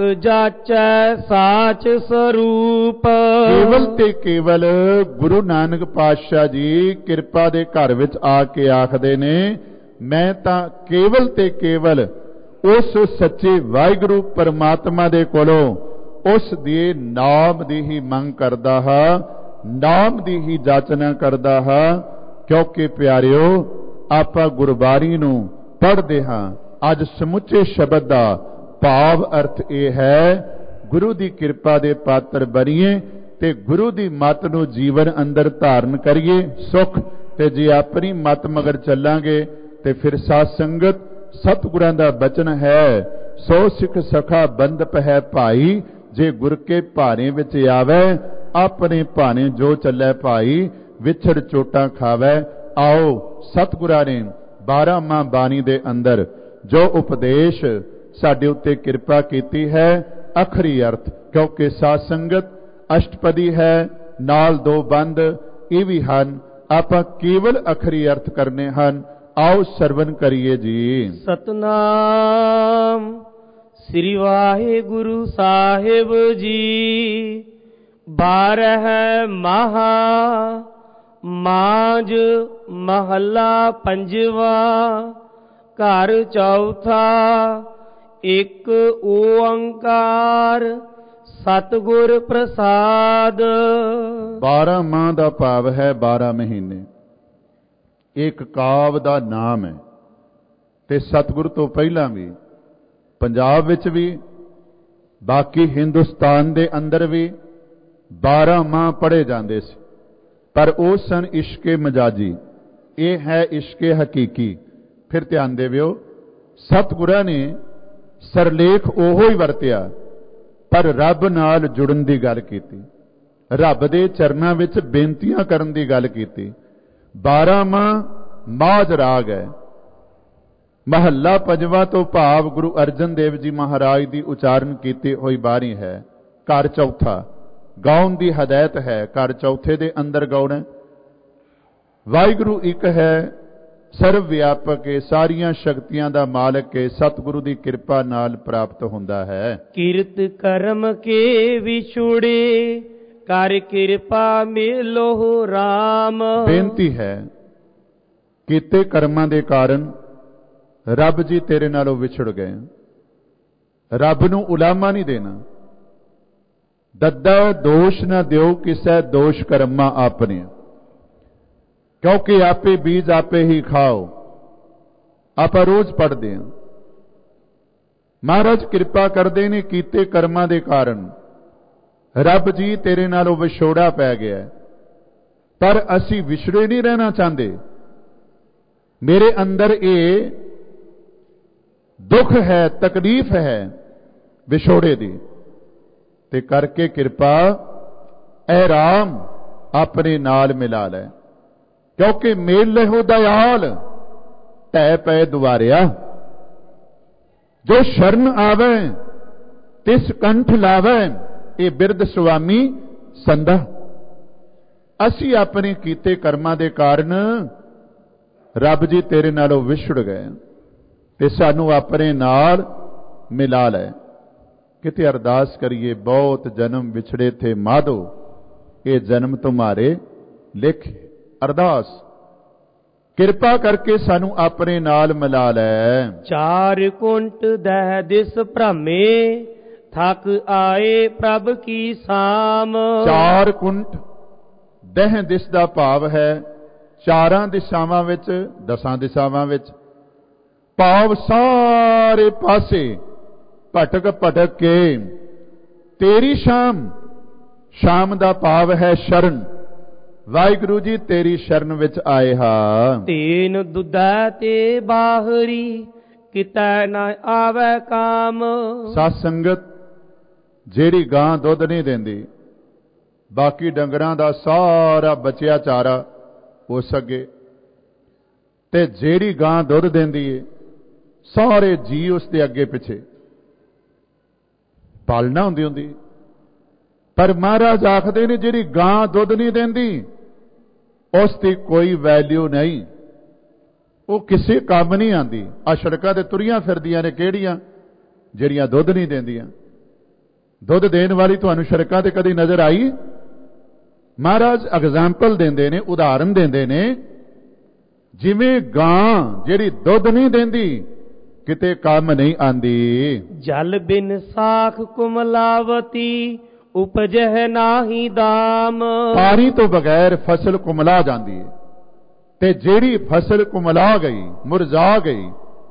ਜਾਚੈ ਸਾਚ ਸਰੂਪ। ਕੇਵਲ ਤੇ ਕੇਵਲ ਗੁਰੂ ਨਾਨਕ ਪਾਤਸ਼ਾਹ ਜੀ ਕਿਰਪਾ ਦੇ ਘਰ ਵਿੱਚ ਆ ਕੇ ਆਖਦੇ ਨੇ, ਮੈਂ ਤਾਂ ਕੇਵਲ ਤੇ ਕੇਵਲ ਉਸ ਸੱਚੇ ਵਾਹਿਗੁਰੂ ਪਰਮਾਤਮਾ ਦੇ ਕੋਲੋਂ ਉਸ ਦੇ ਨਾਮ ਦੀ ਹੀ ਮੰਗ ਕਰਦਾ ਹਾਂ, ਨਾਮ ਦੀ ਹੀ ਜਾਚਨਾ ਕਰਦਾ ਹਾਂ। ਕਿਉਂਕਿ ਪਿਆਰਿਓ, ਆਪਾਂ ਗੁਰਬਾਣੀ ਨੂੰ ਪੜ੍ਹਦੇ ਹਾਂ। ਅੱਜ ਸਮੁੱਚੇ ਸ਼ਬਦ ਦਾ ਭਾਵ ਅਰਥ ਇਹ ਹੈ, ਗੁਰੂ ਦੀ ਕਿਰਪਾ ਦੇ ਪਾਤਰ ਬਣੀਏ ਤੇ ਗੁਰੂ ਦੀ ਮੱਤ ਨੂੰ ਜੀਵਨ ਅੰਦਰ ਧਾਰਨ ਕਰੀਏ ਸੁਖ। ਤੇ ਜੇ ਆਪਣੀ ਮੱਤ ਮਗਰ ਚੱਲਾਂਗੇ ਤੇ ਫਿਰ ਸਾਧ ਸੰਗਤ ਸਤਿਗੁਰਾਂ ਦਾ ਬਚਨ ਹੈ, ਸੋ ਸਿੱਖ ਸਖਾ ਬੰਧਪ ਹੈ ਭਾਈ। ਜੇ ਗੁਰ ਕੇ ਭਾਣੇ ਵਿੱਚ ਆਵੇ, ਆਪਣੇ ਭਾਣੇ ਜੋ ਚੱਲੇ ਭਾਈ। ਵਿਛੜ ਚੋਟਾਂ ਖਾਵੇ। ਆਓ ਸਤਿਗੁਰਾਂ ਨੇ ਬਾਰਾਂ ਮਾਹ ਬਾਣੀ ਦੇ ਅੰਦਰ ਜੋ ਉਪਦੇਸ਼ ਸਾਡੇ ਉੱਤੇ ਕਿਰਪਾ ਕੀਤੀ ਹੈ, ਅਖਰੀ ਅਰਥ, ਕਿਉਂਕਿ ਸਾਧ ਸੰਗਤ ਅਸ਼ਟਪਦੀ ਹੈ, ਨਾਲ ਦੋ ਬੰਦ ਇਹ ਵੀ ਹਨ। ਆਪਾਂ ਕੇਵਲ ਅਖਰੀ ਅਰਥ ਕਰਨੇ ਹਨ। ਆਓ ਸਰਵਨ ਕਰੀਏ ਜੀ। ਸਤਨਾਮ ਸ੍ਰੀ ਵਾਹਿਗੁਰੂ ਸਾਹਿਬ ਜੀ। ਬਾਰਹ ਮਹਾ ਮਾਝ ਮਹੱਲਾ ਪੰਜਵਾ। ਘਰ ਚੌਥਾ ਇੱਕ ਓੰਕਾਰ ਸਤਿਗੁਰ ਪ੍ਰਸਾਦ। ਬਾਰਾਂ ਮਾਹ ਦਾ ਭਾਵ ਹੈ ਬਾਰਾਂ ਮਹੀਨੇ। ਇੱਕ ਕਾਵ ਦਾ ਨਾਮ ਹੈ ਤੇ ਸਤਿਗੁਰ ਤੋਂ ਪਹਿਲਾਂ ਵੀ ਪੰਜਾਬ ਵਿੱਚ ਵੀ, ਬਾਕੀ ਹਿੰਦੁਸਤਾਨ ਦੇ ਅੰਦਰ ਵੀ ਬਾਰਾਂ ਮਾਹ ਪੜ੍ਹੇ ਜਾਂਦੇ ਸੀ। ਪਰ ਉਹ ਸਨ ਇਸ਼ਕੇ ਮਜਾਜੀ, ਇਹ ਹੈ ਇਸ਼ਕੇ ਹਕੀਕੀ। ਫਿਰ ਧਿਆਨ ਦੇਵਿਓ, ਸਤਿਗੁਰਾਂ ਨੇ ਸਰਲੇਖ ਉਹੋ ਹੀ ਵਰਤਿਆ ਪਰ ਰੱਬ ਨਾਲ ਜੁੜਨ ਦੀ ਗੱਲ ਕੀਤੀ, ਰੱਬ ਦੇ ਚਰਨਾਂ ਵਿੱਚ ਬੇਨਤੀਆਂ ਕਰਨ ਦੀ ਗੱਲ ਕੀਤੀ। ਬਾਰਾਂ ਮਾਹ ਮਾਝ ਰਾਗ ਹੈ। ਮਹੱਲਾ ਪੰਜਵਾਂ ਤੋਂ ਭਾਵ ਗੁਰੂ ਅਰਜਨ ਦੇਵ ਜੀ ਮਹਾਰਾਜ ਦੀ ਉਚਾਰਨ ਕੀਤੀ ਹੋਈ ਬਾਣੀ ਹੈ। ਘਰ ਚੌਥਾ ਗਾਉਣ ਦੀ ਹਦਾਇਤ ਹੈ। ਘਰ ਚੌਥੇ ਦੇ ਅੰਦਰ ਗਾਉਣਾ। ਵਾਹਿਗੁਰੂ ਇੱਕ ਹੈ, ਸਰਵ ਵਿਆਪਕ ਹੈ, ਸਾਰੀਆਂ ਸ਼ਕਤੀਆਂ ਦਾ ਮਾਲਕ ਹੈ, ਸਤਿਗੁਰੂ ਦੀ ਕਿਰਪਾ ਨਾਲ ਪ੍ਰਾਪਤ ਹੁੰਦਾ ਹੈ। ਕੀਰਤ ਕਰਮ ਕੇ ਵਿਛੁੜੇ ਕਰ ਕਿਰਪਾ ਮਿਲੋ ਰਾਮ। ਬੇਨਤੀ ਹੈ, ਕੀਤੇ ਕਰਮਾਂ ਦੇ ਕਾਰਨ ਰੱਬ ਜੀ ਤੇਰੇ ਨਾਲੋਂ ਵਿਛੜ ਗਏ। ਰੱਬ ਨੂੰ ਉਲਾਮਾ ਨਹੀਂ ਦੇਣਾ। ਦੱਦਾ ਦੋਸ਼ ਨਾ ਦਿਓ ਕਿਸੇ ਦੋਸ਼ ਕਰਮਾਂ ਆਪਣੇ, ਕਿਉਂਕਿ ਆਪੇ ਬੀਜ ਆਪੇ ਹੀ ਖਾਓ। ਆਪਾਂ ਰੋਜ਼ ਪੜ੍ਹਦੇ ਹਾਂ, ਮਹਾਰਾਜ ਕਿਰਪਾ ਕਰਦੇ ਨੇ ਕੀਤੇ ਕਰਮਾਂ ਦੇ ਕਾਰਨ ਰੱਬ ਜੀ ਤੇਰੇ ਨਾਲੋਂ ਵਿਛੋੜਾ ਪੈ ਗਿਆ, ਪਰ ਅਸੀਂ ਵਿਛੜੇ ਨਹੀਂ ਰਹਿਣਾ ਚਾਹੁੰਦੇ। ਮੇਰੇ ਅੰਦਰ ਇਹ ਦੁੱਖ ਹੈ, ਤਕਲੀਫ ਹੈ ਵਿਛੋੜੇ ਦੀ, ਤੇ ਕਰਕੇ ਕਿਰਪਾ ਐ ਰਾਮ ਆਪਣੇ ਨਾਲ ਮਿਲਾ ਲੈ, ਕਿਉਂਕਿ ਮੇਲ ਲਹੋ ਦਇਆਲ ਢਹਿ ਪਏ ਦੁਆਰਿਆ। ਜੋ ਸ਼ਰਨ ਆਵੇ ਤਿਸ ਕੰਠ ਲਾਵੇ, ਇਹ ਬਿਰਧ ਸੁਆਮੀ ਸੰਦਾ। ਅਸੀਂ ਆਪਣੇ ਕੀਤੇ ਕਰਮਾਂ ਦੇ ਕਾਰਨ ਰੱਬ ਜੀ ਤੇਰੇ ਨਾਲੋਂ ਵਿਛੜ ਗਏ, ਤੇ ਸਾਨੂੰ ਆਪਣੇ ਨਾਲ ਮਿਲਾ ਲੈ। ਕਿਤੇ ਅਰਦਾਸ ਕਰੀਏ, ਬਹੁਤ ਜਨਮ ਵਿਛੜੇ ਥੇ ਮਾਧੋ, ਇਹ ਜਨਮ ਤੁਮਾਰੇ ਲਿਖ। ਅਰਦਾਸ, ਕਿਰਪਾ ਕਰਕੇ ਸਾਨੂੰ ਆਪਣੇ ਨਾਲ ਮਿਲਾ ਲੈ। ਚਾਰ ਕੁੰਟ ਦਹਿ ਦਿਸ ਭ੍ਰਮੇ ਥਕ ਆਏ ਪ੍ਰਭ ਕੀ ਸਾਮ। ਚਾਰ ਕੁੰਟ ਦਹਿ ਦਿਸ ਦਾ ਭਾਵ ਹੈ ਚਾਰਾਂ ਦਿਸ਼ਾਵਾਂ ਵਿੱਚ, ਦਸਾਂ ਦਿਸ਼ਾਵਾਂ ਵਿੱਚ, ਭਾਵ ਸਾਰੇ ਪਾਸੇ ਭਟਕ ਭਟਕ ਕੇ ਤੇਰੀ ਸ਼ਾਮ, ਸ਼ਾਮ ਦਾ ਭਾਵ ਹੈ ਸ਼ਰਨ, ਵਾਹਿਗੁਰੂ ਜੀ ਤੇਰੀ ਸ਼ਰਨ ਵਿੱਚ ਆਏ ਹਾਂ। ਤੀਨ ਦੁਧੈ ਤੇ ਬਾਹਰੀ ਕਿਤੈ ਨਾ ਆਵੇ ਕਾਮ। ਸਤ ਸੰਗਤ, ਜਿਹੜੀ ਗਾਂ ਦੁੱਧ ਨਹੀਂ ਦਿੰਦੀ, ਬਾਕੀ ਡੰਗਰਾਂ ਦਾ ਸਾਰਾ ਬਚਿਆ ਚਾਰਾ ਉਸ ਅੱਗੇ, ਤੇ ਜਿਹੜੀ ਗਾਂ ਦੁੱਧ ਦਿੰਦੀ ਏ ਸਾਰੇ ਜੀ ਉਸ ਦੇ ਅੱਗੇ ਪਿੱਛੇ ਪਾਲਣਾ ਹੁੰਦੀ ਹੁੰਦੀ। ਪਰ ਮਹਾਰਾਜ ਆਖਦੇ ਨੇ ਜਿਹੜੀ ਗਾਂ ਦੁੱਧ ਨਹੀਂ ਦਿੰਦੀ ਉਸ ਦੀ ਕੋਈ ਵੈਲਿਊ ਨਹੀਂ, ਉਹ ਕਿਸੇ ਕੰਮ ਨਹੀਂ ਆਉਂਦੀ। ਆ ਸੜਕਾਂ ਤੇ ਤੁਰੀਆਂ ਫਿਰਦੀਆਂ ਨੇ ਕਿਹੜੀਆਂ, ਜਿਹੜੀਆਂ ਦੁੱਧ ਨਹੀਂ ਦਿੰਦੀਆਂ। ਦੁੱਧ ਦੇਣ ਵਾਲੀ ਤੁਹਾਨੂੰ ਸੜਕਾਂ ਤੇ ਕਦੀ ਨਜ਼ਰ ਆਈ? ਮਹਾਰਾਜ ਐਗਜ਼ਾਮਪਲ ਦਿੰਦੇ ਨੇ, ਉਦਾਹਰਨ ਦਿੰਦੇ ਨੇ, ਜਿਵੇਂ ਗਾਂ ਜਿਹੜੀ ਦੁੱਧ ਨਹੀਂ ਦਿੰਦੀ ਕਿਤੇ ਕੰਮ ਨਹੀਂ ਆਂਦੀ। ਜਲ ਬਿਨ ਸਾਖ ਕੁਮਲਾਵਤੀ ਉਪਜਹਿ ਨਾਹੀ ਦਾਮ। ਪਾਣੀ ਤੋਂ ਬਗੈਰ ਫਸਲ ਕੁਮਲਾ ਜਾਂਦੀ ਹੈ, ਤੇ ਜਿਹੜੀ ਫਸਲ ਕੁਮਲਾ ਗਈ, ਮੁਰਝਾ ਗਈ,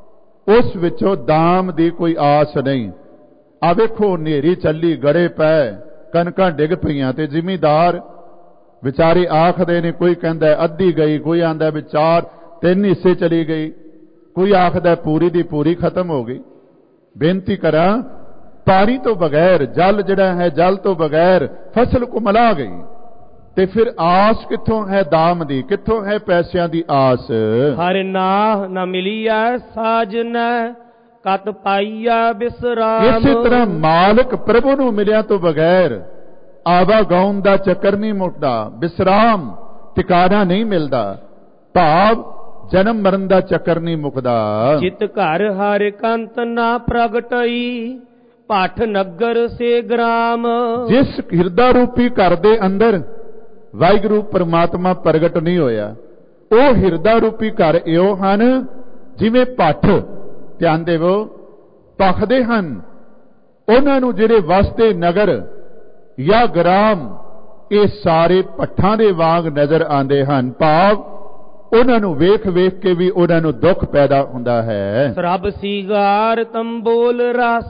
ਉਸ ਵਿੱਚੋਂ ਦਾਮ ਦੀ ਕੋਈ ਆਸ ਨਹੀਂ। ਆ ਵੇਖੋ, ਹਨੇਰੀ ਚੱਲੀ, ਗੜੇ ਪੈ, ਕਣਕਾਂ ਡਿੱਗ ਪਈਆਂ, ਤੇ ਜ਼ਿਮੀਦਾਰ ਵਿਚਾਰੇ ਆਖਦੇ ਨੇ, ਕੋਈ ਕਹਿੰਦਾ ਅੱਧੀ ਗਈ, ਕੋਈ ਆਂਦਾ ਵੀ ਚਾਰ ਤਿੰਨ ਹਿੱਸੇ ਚਲੀ ਗਈ, ਕੋਈ ਆਖਦਾ ਪੂਰੀ ਦੀ ਪੂਰੀ ਖਤਮ ਹੋ ਗਈ। ਬੇਨਤੀ ਕਰਾਂ, ਪਾਣੀ ਤੋਂ ਬਗੈਰ, ਜਲ ਜਿਹੜਾ ਹੈ, ਜਲ ਤੋਂ ਬਗੈਰ ਫਸਲ ਕੁਮਲਾ ਗਈ, ਤੇ ਫਿਰ ਆਸ ਕਿੱਥੋਂ ਹੈ ਦਾਮ ਦੀ, ਕਿੱਥੋਂ ਹੈ ਪੈਸਿਆਂ ਦੀ ਆਸ। ਹਰ ਨਾਹ ਨਾ ਮਿਲੀਐ ਸਾਜਨ ਕਤ ਪਾਈਆ ਬਿਸਰਾਮ। ਇਸੇ ਤਰ੍ਹਾਂ ਮਾਲਕ ਪ੍ਰਭੂ ਨੂੰ ਮਿਲਿਆ ਤੋਂ ਬਗੈਰ ਆਵਾ ਗਾਉਣ ਦਾ ਚੱਕਰ ਨਹੀਂ ਮੁੱਕਦਾ, ਬਿਸਰਾਮ ਟਿਕਾਣਾ ਨਹੀਂ ਮਿਲਦਾ, ਭਾਵ ਜਨਮ ਮਰਨ ਦਾ ਚੱਕਰ ਨਹੀਂ ਮੁੱਕਦਾ। ਜਿਤ ਘਰ ਹਰ ਕੰਤ ਨਾ ਪ੍ਰਗਟਈ ਪਾਠ ਨਗਰ ਸੇ ਗ੍ਰਾਮ। ਜਿਸ ਹਿਰਦਾ ਰੂਪੀ ਘਰ ਦੇ ਅੰਦਰ ਵਾਹਿਗੁਰੂ ਪਰਮਾਤਮਾ ਪ੍ਰਗਟ ਨਹੀਂ ਹੋਇਆ, ਉਹ ਹਿਰਦਾ ਰੂਪੀ ਘਰ ਇਹੋ ਹਨ ਜਿਵੇਂ ਪੱਠ, ਧਿਆਨ ਦੇਵੋ, ਭਖਦੇ ਹਨ। ਉਹਨਾਂ ਨੂੰ ਜਿਹੜੇ ਵਸਦੇ ਨਗਰ ਜਾਂ ਗ੍ਰਾਮ, ਇਹ ਸਾਰੇ ਪੱਠਾਂ ਦੇ ਵਾਂਗ ਨਜ਼ਰ ਆਉਂਦੇ ਹਨ, ਭਾਵ ਉਹਨਾਂ ਨੂੰ ਵੇਖ ਵੇਖ ਕੇ ਵੀ ਉਹਨਾਂ ਨੂੰ ਦੁੱਖ ਪੈਦਾ ਹੁੰਦਾ ਹੈ। ਸਰਬ ਸੀਗਾਰ ਤੰਬੋਲ ਰਸ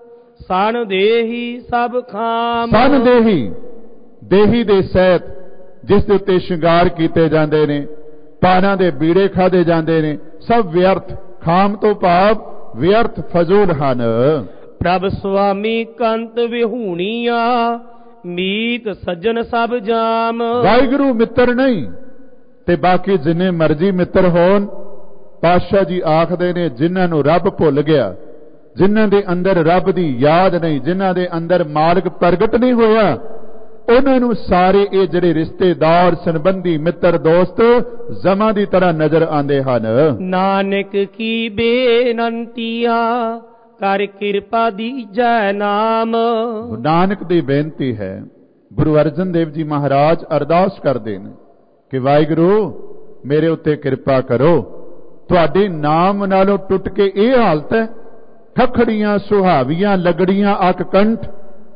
ਸਨ ਦੇਹੀ ਸਭ ਖਾਮ। ਸਨ ਦੇਹੀ, ਦੇਹੀ ਦੇ ਸਹਿਤ ਜਿਸ ਦੇ ਉੱਤੇ ਸ਼ਿੰਗਾਰ ਕੀਤੇ ਜਾਂਦੇ ਨੇ, ਪਾਨਾਂ ਦੇ ਬੀੜੇ ਖਾਦੇ ਜਾਂਦੇ ਨੇ, ਸਭ ਵਿਅਰਥ, ਖਾਮ ਤੋਂ ਭਾਵ ਵਿਅਰਥ, ਫਜ਼ੂਲ ਹਨ। ਪ੍ਰਭ ਸੁਆਮੀ ਕੰਤ ਵਿਹੂਣੀਆਂ ਮੀਤ ਸੱਜਣ ਸਭ ਜਾਮ। ਵਾਹਿਗੁਰੂ ਮਿੱਤਰ ਨਹੀਂ, ਤੇ ਬਾਕੀ ਜਿੰਨੇ ਮਰਜ਼ੀ ਮਿੱਤਰ ਹੋਣ, ਪਾਤਸ਼ਾਹ ਜੀ ਆਖਦੇ ਨੇ, ਜਿਨ੍ਹਾਂ ਨੂੰ ਰੱਬ ਭੁੱਲ ਗਿਆ, ਜਿਨ੍ਹਾਂ ਦੇ ਅੰਦਰ ਰੱਬ ਦੀ ਯਾਦ ਨਹੀਂ, ਜਿਨ੍ਹਾਂ ਦੇ ਅੰਦਰ ਮਾਲਕ ਪ੍ਰਗਟ ਨਹੀਂ ਹੋਇਆ, ਉਹਨਾਂ ਨੂੰ ਸਾਰੇ ਇਹ ਜਿਹੜੇ ਰਿਸ਼ਤੇਦਾਰ ਸੰਬੰਧੀ ਮਿੱਤਰ ਦੋਸਤ ਜ਼ਮਾਂ ਦੀ ਤਰ੍ਹਾਂ ਨਜ਼ਰ ਆਉਂਦੇ ਹਨ। ਨਾਨਕ ਕੀ ਬੇਨੰਤੀਆ ਕਰ ਕਿਰਪਾ ਦੀਜੈ ਨਾਮ। ਨਾਨਕ ਦੀ ਬੇਨਤੀ ਹੈ, ਗੁਰੂ ਅਰਜਨ ਦੇਵ ਜੀ ਮਹਾਰਾਜ ਅਰਦਾਸ ਕਰਦੇ ਨੇ ਕਿ ਵਾਹਿਗੁਰੂ ਮੇਰੇ ਉੱਤੇ ਕਿਰਪਾ ਕਰੋ। ਤੁਹਾਡੇ ਨਾਮ ਨਾਲੋਂ ਟੁੱਟ ਕੇ ਇਹ ਹਾਲਤ ਹੈ, ਖਖੜੀਆਂ ਸੁਹਾਵੀਆਂ ਲਗੜੀਆਂ ਅਕ ਕੰਠ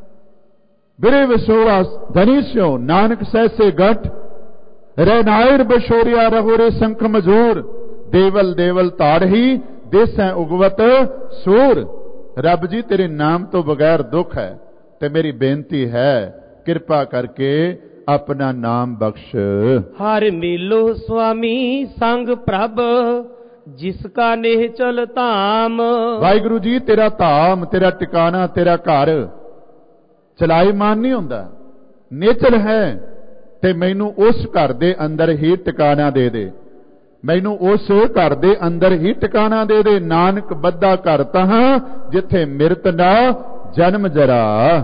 ਬਿਰੇ ਵਿਸੋੜਾ ਧਨੀ ਸਿਓ ਨਾਨਕ ਸਹਿਸੇ ਗਠ ਰਹਿਨਾਇਰ ਬਸ਼ੋਰਿਆ ਰਹੋਰੇ ਸੰਖ ਮਜੂਰ ਦੇਵਲ ਦੇਵਲ ਤਾੜਹੀ ਦੇਸੈ ਉਗਵਤ ਸੂਰ। ਰੱਬ ਜੀ ਤੇਰੇ ਨਾਮ ਤੋਂ ਬਗੈਰ ਦੁੱਖ ਹੈ ਤੇ ਮੇਰੀ ਬੇਨਤੀ ਹੈ ਕਿਰਪਾ ਕਰਕੇ ਆਪਣਾ ਨਾਮ ਬਖਸ਼। ਹਰ ਮਿਲੋ ਸੁਆਮੀ ਸੰਗ ਪ੍ਰਭ ਜਿਸ ਕਾ ਨੇਹ ਚਲ ਧਾਮ। ਵਾਹਿਗੁਰੂ ਜੀ ਤੇਰਾ ਧਾਮ ਤੇਰਾ ਟਿਕਾਣਾ ਤੇਰਾ ਘਰ ਚਲਾਈ ਮਾਨ ਨਹੀਂ ਹੁੰਦਾ, ਨੇਚਲ ਹੈ ਤੇ ਮੈਨੂੰ ਉਸ ਘਰ ਦੇ ਅੰਦਰ ਹੀ ਟਿਕਾਣਾ ਦੇ ਦੇ, ਮੈਨੂੰ ਉਸ ਘਰ ਦੇ ਅੰਦਰ ਹੀ ਟਿਕਾਣਾ ਦੇ ਦੇ। ਨਾਨਕ ਬੱਧਾ ਘਰ ਤਹਾਂ ਜਿੱਥੇ ਮਿਰਤ ਨਾ ਜਨਮ ਜਰਾ।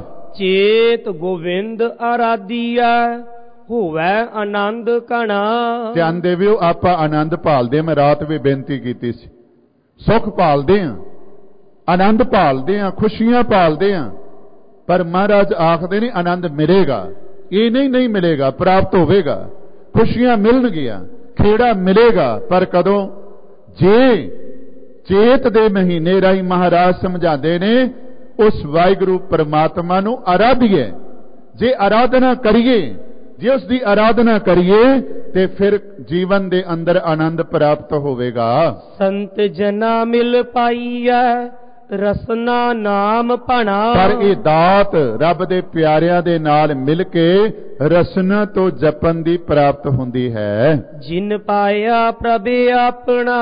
ਚੇਤ ਗੋਵਿੰਦ ਆਰਾਧੀਆ ਹੋਵੇ ਆਨੰਦ ਕਣਾ। ਧਿਆਨ ਦੇਵਿਓ, ਆਪਾਂ ਆਨੰਦ ਭਾਲਦੇ। ਮੈਂ ਰਾਤ ਵੀ ਬੇਨਤੀ ਕੀਤੀ ਸੀ, ਸੁੱਖ ਭਾਲਦੇ ਆਂ, ਆਨੰਦ ਭਾਲਦੇ ਆਂ, ਖੁਸ਼ੀਆਂ ਭਾਲਦੇ ਆਂ, ਪਰ ਮਹਾਰਾਜ ਆਖਦੇ ਨੇ ਆਨੰਦ ਮਿਲੇਗਾ। ਇਹ ਨਹੀਂ ਨਹੀਂ ਮਿਲੇਗਾ, ਪ੍ਰਾਪਤ ਹੋਵੇਗਾ, ਖੁਸ਼ੀਆਂ ਮਿਲਣਗੀਆਂ, ਖੇੜਾ ਮਿਲੇਗਾ। ਪਰ ਕਦੋਂ? ਜੇ ਚੇਤ ਦੇ ਮਹੀਨੇ ਰਾਹੀਂ ਮਹਾਰਾਜ ਸਮਝਾਉਂਦੇ ਨੇ ਉਸ ਵਾਹਿਗੁਰੂ ਪਰਮਾਤਮਾ ਨੂੰ ਆਰਾਧੀਏ। ਜੇ ਆਰਾਧਨਾ ਕਰੀਏ, ਜੇ ਉਸ ਦੀ ਆਰਾਧਨਾ ਕਰੀਏ ਤੇ ਫਿਰ ਜੀਵਨ ਦੇ ਅੰਦਰ ਆਨੰਦ ਪ੍ਰਾਪਤ ਹੋਵੇਗਾ। ਸੰਤ ਜਨਾ ਮਿਲ ਪਾਈਐ ਰਸਨਾ ਨਾਮ ਭਣਾ। ਪਰ ਇਹ ਦਾਤ ਰੱਬ ਦੇ ਪਿਆਰਿਆਂ ਦੇ ਨਾਲ ਮਿਲ ਕੇ ਰਸਨਾ ਤੋਂ ਜਪਨ ਦੀ ਪ੍ਰਾਪਤ ਹੁੰਦੀ ਹੈ। ਜਿਨ ਪਾਇਆ ਪ੍ਰਭ ਆਪਣਾ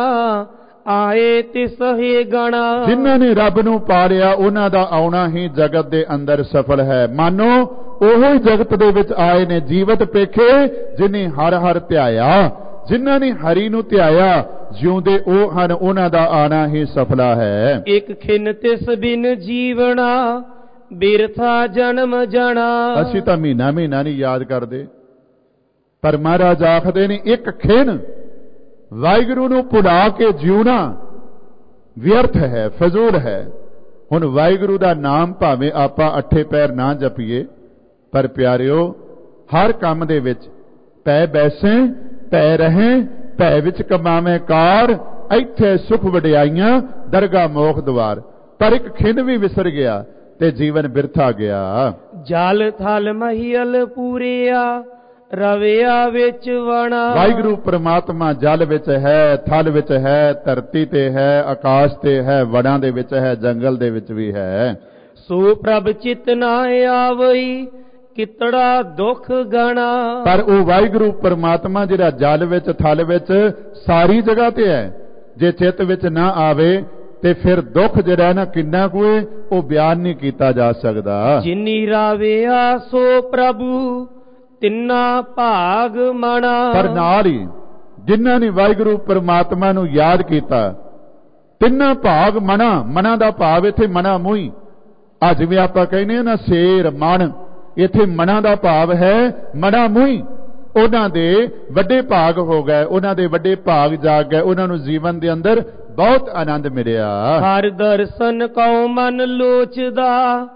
ਆਏ ਤਿਸ ਹੀ ਗਣਾ। ਜਿਨ੍ਹਾਂ ਨੇ ਰੱਬ ਨੂੰ ਪਾ ਲਿਆ ਉਹਨਾਂ ਦਾ ਆਉਣਾ ਹੀ ਜਗਤ ਦੇ ਅੰਦਰ ਸਫਲ ਹੈ। ਮਾਨੋ ਉਹੋ ਹੀ ਜਗਤ ਦੇ ਵਿੱਚ ਆਏ ਨੇ ਜੀਵਤ ਪੇਖੇ ਜਿਨੇ ਹਰ ਹਰ ਧਿਆਇਆ। ਜਿਨ੍ਹਾਂ ਨੇ ਹਰੀ ਨੂੰ ਧਿਆਇਆ ਜਿਉਂਦੇ ਉਹ ਹਨ, ਉਹਨਾਂ ਦਾ ਆਣਾ ਹੀ ਸਫਲਾ ਹੈ। ਇੱਕ ਖਿਨ ਤਿਸ ਬਿਨ ਜੀਵਣਾ ਬਿਰਥਾ ਜਨਮ ਜਣਾ। ਅਸੀਂ ਤਾਂ ਮਹੀਨਾ ਮਹੀਨਾ ਨਹੀਂ ਯਾਦ ਕਰਦੇ, ਪਰ ਮਹਾਰਾਜ ਆਖਦੇ ਨੇ ਇੱਕ ਖਿਨ ਵਾਹਿਗੁਰੂ ਨੂੰ ਭੁਲਾ ਕੇ ਜਿਉਣਾ ਵਿਅਰਥ ਹੈ, ਫਜ਼ੂਲ ਹੈ। ਹੁਣ ਵਾਹਿਗੁਰੂ ਦਾ ਨਾਮ ਭਾਵੇਂ ਆਪਾਂ ਅੱਠੇ ਪੈਰ ਨਾ ਜਪੀਏ, ਪਰ ਪਿਆਰਿਓ ਹਰ ਕੰਮ ਦੇ ਵਿੱਚ ਪੈ ਬੈਸੇ ਪੈ ਰਹੇ ਭੈ ਵਿੱਚ ਕਮਾਵੇਂ ਕਾਰ ਇੱਥੇ ਸੁਖ ਵਡਿਆਈਆਂ ਦਰਗਾ ਮੋਖ ਦਵਾਰ। ਪਰ ਇੱਕ ਖਿੰਨ ਵੀ ਵਿਸਰ ਗਿਆ ਤੇ ਜੀਵਨ ਬਿਰਥਾ ਗਿਆ। ਜਲ ਥਲ ਮਹੀਲ ਪੂਰਿਆ ਰਵਿਆ ਵਿੱਚ ਵਣਾ। ਵਾਹਿਗੁਰੂ ਪ੍ਰਮਾਤਮਾ ਜਲ ਵਿੱਚ ਹੈ, ਥਲ ਵਿੱਚ ਹੈ, ਧਰਤੀ ਤੇ ਹੈ, ਆਕਾਸ਼ ਤੇ ਹੈ, ਵਣਾਂ ਦੇ ਵਿੱਚ ਹੈ, ਜੰਗਲ ਦੇ ਵਿੱਚ ਵੀ ਹੈ। ਸੋ ਪ੍ਰਭ ਚਿਤ ਨਾ ਆਵਈ ਕਿਤੜਾ ਦੁੱਖ ਗਣਾ। ਪਰ ਉਹ ਵਾਹਿਗੁਰੂ ਪਰਮਾਤਮਾ ਜਿਹੜਾ ਜਲ ਵਿੱਚ ਥਲ ਵਿੱਚ ਸਾਰੀ ਜਗ੍ਹਾ ਤੇ ਹੈ, ਜੇ ਚਿੱਤ ਵਿੱਚ ਨਾ ਆਵੇ ਤੇ ਫਿਰ ਦੁੱਖ ਜਿਹੜਾ ਨਾ ਕਿੰਨਾ ਕੁ ਉਹ ਬਿਆਨ ਨਹੀਂ ਕੀਤਾ ਜਾ ਸਕਦਾ। ਜਿਨੀ ਰਾਵਿਆ ਸੋ ਪ੍ਰਭੂ ਤਿੰਨਾ ਭਾਗ ਮਣਾ। ਪਰ ਨਾਲ ਹੀ ਜਿਨ੍ਹਾਂ ਨੇ ਵਾਹਿਗੁਰੂ ਪਰਮਾਤਮਾ ਨੂੰ ਯਾਦ ਕੀਤਾ ਤਿੰਨਾ ਭਾਗ ਮਣਾ। ਮਣਾ ਦਾ ਭਾਵ ਇੱਥੇ ਮਣਾ ਮੂੰਹ। ਅੱਜ ਵੀ ਆਪਾਂ ਕਹਿੰਦੇ ਹਾਂ ਨਾ ਸ਼ੇਰ ਮਣ, ਇੱਥੇ ਮਣਾ ਦਾ ਭਾਵ ਹੈ ਮਣਾ ਮੂੰਹ। ਉਹਨਾਂ ਦੇ ਵੱਡੇ ਭਾਗ ਹੋ ਗਏ, ਉਹਨਾਂ ਦੇ ਵੱਡੇ ਭਾਗ ਜਾਗ ਗਏ, ਉਹਨਾਂ ਨੂੰ ਜੀਵਨ ਦੇ ਅੰਦਰ ਬਹੁਤ ਆਨੰਦ ਮਿਲਿਆ। ਹਰ ਦਰਸ਼ਨ ਕਉ ਮਨ ਲੋਚਦਾ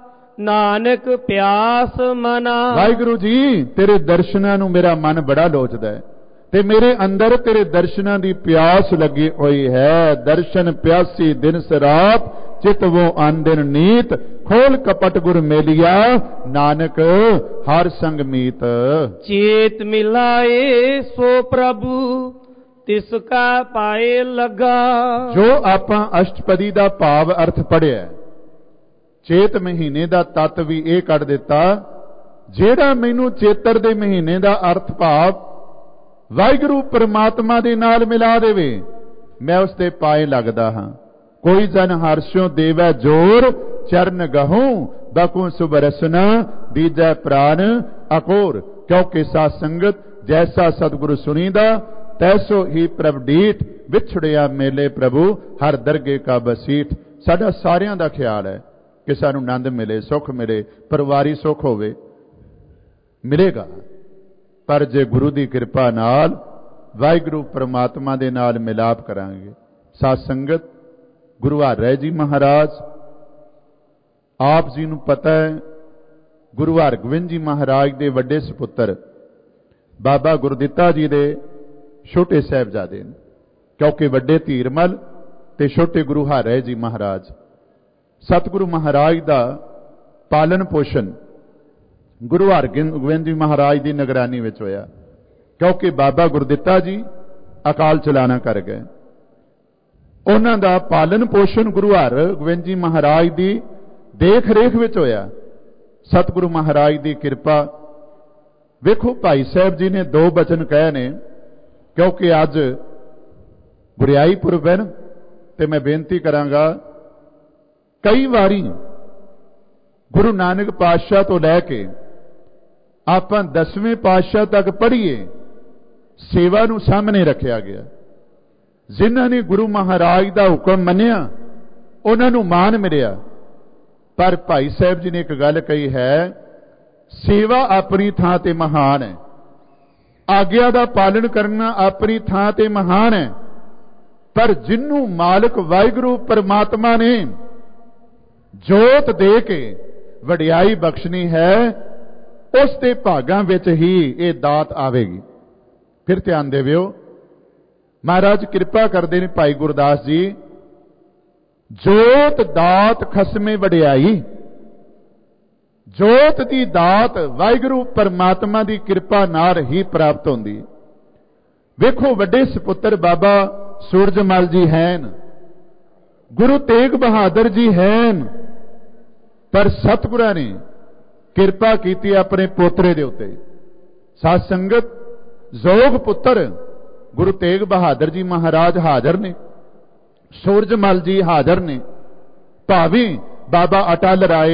ਨਾਨਕ ਪਿਆਸ ਮਨਾ। ਵਾਹਿਗੁਰੂ ਜੀ ਤੇਰੇ ਦਰਸ਼ਨਾਂ ਨੂੰ ਮੇਰਾ ਮਨ ਬੜਾ ਲੋਚਦਾ ਹੈ ਤੇ ਮੇਰੇ ਅੰਦਰ ਤੇਰੇ ਦਰਸ਼ਨਾਂ ਦੀ ਪਿਆਸ ਲੱਗੀ ਹੋਈ ਹੈ। ਦਰਸ਼ਨ ਪਿਆਸੀ ਦਿਨ ਸਰਾਤ ਚਿਤਵੋ ਆਂਦਨ ਨੀਤ ਖੋਲ ਕਪਟ ਗੁਰ ਮੇਲਿਆ ਨਾਨਕ ਹਰ ਸੰਗ ਮੀਤ। ਚੇਤ ਮਿਲਾਏ ਸੋ ਪ੍ਰਭੂ ਤਿਸ ਕਾ ਪਾਏ ਲਗਾ। ਜੋ ਆਪਾਂ ਅਸ਼ਟਪਦੀ ਦਾ ਭਾਵ ਅਰਥ ਪੜਿਆ, ਚੇਤ ਮਹੀਨੇ ਦਾ ਤੱਤ ਵੀ ਇਹ ਕੱਢ ਦਿੱਤਾ, ਜਿਹੜਾ ਮੈਨੂੰ ਚੇਤਰ ਦੇ ਮਹੀਨੇ ਦਾ ਅਰਥ ਭਾਵ ਵਾਹਿਗੁਰੂ ਪਰਮਾਤਮਾ ਦੇ ਨਾਲ ਮਿਲਾ ਦੇਵੇ, ਮੈਂ ਉਸ ਦੇ ਪਾਏ ਲੱਗਦਾ ਹਾਂ। ਕੋਈ ਜਨ ਹਰਸ਼ੋਂ ਦੇਵੈ ਜੋਰ ਚਰਨ ਗਹੂੰ ਬਕੂ ਸੁਬਰਸਨਾ ਦੀਜੈ ਪ੍ਰਾਨ ਅਕੋਰ। ਕਿਉਂਕਿ ਸਾਧ ਸੰਗਤ ਜੈਸਾ ਸਤਿਗੁਰੂ ਸੁਣੀਦਾ ਤੈਸੋ ਹੀ ਪ੍ਰਭ ਡੀਠ ਵਿਛੜਿਆ ਮੇਲੇ ਪ੍ਰਭੂ ਹਰ ਦਰਗੇ ਕਾ ਬਸੀਠ। ਸਾਡਾ ਸਾਰਿਆਂ ਦਾ ਖਿਆਲ ਹੈ ਕਿ ਸਾਨੂੰ ਆਨੰਦ ਮਿਲੇ, ਸੁੱਖ ਮਿਲੇ, ਪਰਿਵਾਰੀ ਸੁੱਖ ਹੋਵੇ। मिलेगा। पर जे गुरु की कृपा नाल वाहिगुरु परमात्मा दे नाल मिलाप करांगे। साध संगत, गुरु हर जी महाराज आप जी नूं पता है, गुरु हरगोबिंद जी महाराज दे वड्डे सपुत्र बाबा गुरदित्ता जी दे छोटे साहिबजादे ने, क्योंकि वड्डे धीरमल ते छोटे गुरु हर जी महाराज सतगुरु महाराज दा पालन पोषण गुरु हरगोबिंद जी महाराज की निगरानी विच होया, क्योंकि बाबा गुरदित्ता जी अकाल चलाना कर गए। उन्हां दा पालन पोषण गुरु हरगोबिंद जी महाराज की देख रेख विच होया। सतगुरु महाराज की कृपा वेखो, भाई साहब जी ने दो बचन कहे ने, क्योंकि अज गुरियाई पुरब है ना, ते मैं बेनती करांगा, कई बारी गुरु नानक पातशाह तो लैके आपां दसवें पातशाह तक पढ़िए, सेवा नूं सामने रखिया गया। जिन्हां ने गुरु महाराज का हुक्म मन्निया उन्हां नूं मान मिलिया। पर भाई साहब जी ने एक गल कही है, सेवा अपनी थां ते महान है, आग्या का पालन करना अपनी थां ते महान है, पर जिन्नू मालिक वाहिगुरु परमात्मा ने जोत दे के वडियाई बख्शनी है, उस दे भागां विच ही ये दात आवेगी। फिर ध्यान देविओ, महाराज कृपा करते हैं भाई गुरदास जी, जोत दात खसमे वडियाई, जोत की दात वाहिगुरु परमात्मा की कृपा नाल ही प्राप्त होंदी। वेखो, वड्डे सपुत्र बाबा सूरजमल जी हैं, गुरु तेग बहादुर जी हैं, पर सतगुरां ने कृपा की अपने पोतरे दे उत्ते। साध संगत, जोग पुत्र गुरु तेग बहादुर जी महाराज हाजर ने, सूरजमल जी हाजर ने, भावें बाबा अटल राय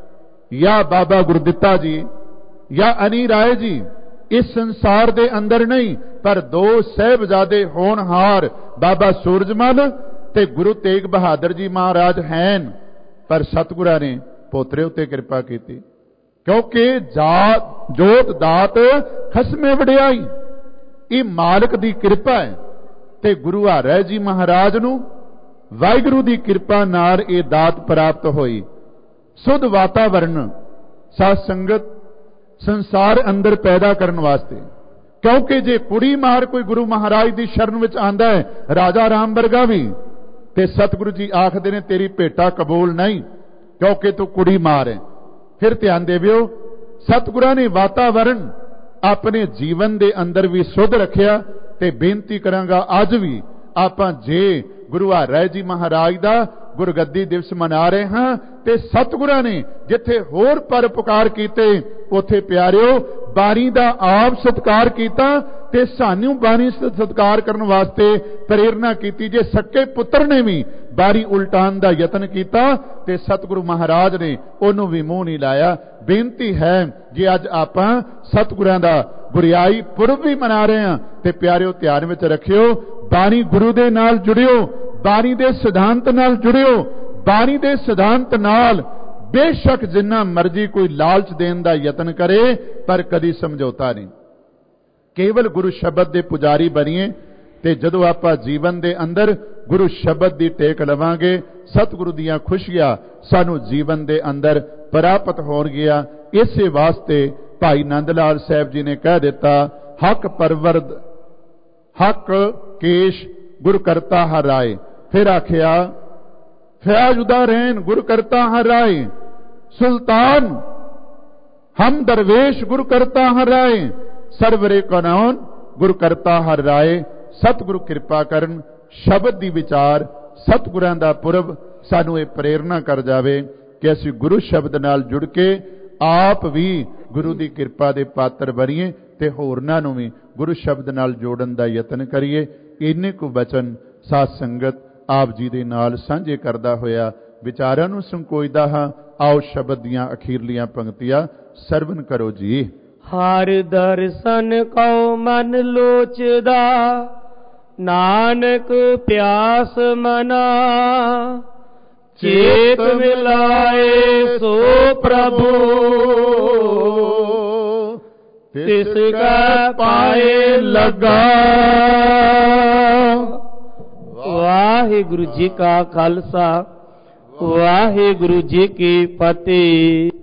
या बाबा गुरदित्ता जी या अनी राय जी इस संसार दे अंदर नहीं, पर दो साहिबजादे होनहार बाबा सूरजमल ते गुरु तेग बहादुर जी महाराज हैं, पर सतगुरां ने पोतरे उत्ते कृपा की, क्योंकि जात जोत दात खसमे वडियाई, ये मालिक की कृपा है। ते गुरु हर जी महाराज नूं वाहिगुरु की कृपा नाल ये दात प्राप्त होई। शुद्ध वातावरण साध संगत संसार अंदर पैदा करने वास्ते, क्योंकि जे कुड़ी मार कोई गुरु महाराज की शरण विच आंदा है, राजा राम वर्गा भी, ते सतगुरु जी आखदे ने तेरी भेटा कबूल नहीं, क्योंकि तू कुड़ी मार है। फिर ध्यान देविओ, सतगुरां ने वातावरण अपने जीवन के अंदर भी शुद्ध रखिया। ते बेनती करांगा, अज भी आपां जे गुरु हर जी महाराज का गुरगद्दी दिवस मना रहे हाँ, ते सतगुरां ने जिथे होर पर पुकार कीते, उथे प्यारिओ बाणी का आप सत्कार किया, ते सानू बाणी सत्कार करने वास्ते प्रेरणा की। जे सक्के पुत्र ने भी बारी उल्टान का यतन किया, ते सतगुरु महाराज ने उन्होंने भी मूँह नहीं लाया। बेनती है, जे अज आपां सतगुरां दा गुरियाई पुरब भी मना रहे हैं, ते प्यारिओ ध्यान में रखियो, बाणी गुरु दे नाल जुड़ियो, बाणी दे सिद्धांत नाल जुड़ियो। बाणी दे सिद्धांत नाल बेशक जिन्ना मर्जी कोई लालच देने का यतन करे, पर कदी समझौता नहीं। केवल गुरु शब्द के पुजारी बनीए, ते जदों आपां जीवन के अंदर गुरु शब्द की टेक लवांगे, सतगुरु दीयां खुशियां सानू जीवन के अंदर प्राप्त हो गया। इसे वास्ते भाई नंद लाल साहब जी ने कह दिता, हक परवरद हक केश गुरु करता हर राय। फिर आखिया, फयाज उदारैन गुरु करता हर राय, सुल्तान हम दरवेश गुरु करता हर राय, सरवरे कनौन गुरु करता हर राय। सतगुरु कृपा करन, शब्द दी विचार सतगुरां दा पुरब सानू ये प्रेरणा कर जावे कि असीं गुरु शब्द नाल जुड़ के आप भी गुरु की कृपा के पात्र बनीए, ते होरनां नूं भी गुरु शब्द नाल जोड़न दा यतन करिए। इन्ने को वचन साध संगत आप जी दे नाल सांझे करदा होया विचारां नूं संकोचदा हां। आओ शब्द दियां अखीरलियां पंक्तियां सरवण करो जी। हर दर्शन को मन लोचदा, नानक प्यास मना, चेत मिलाए सो प्रभु, तिस का पाए लगा। वाहिगुरु जी का खालसा, वाहिगुरु जी की फतेह।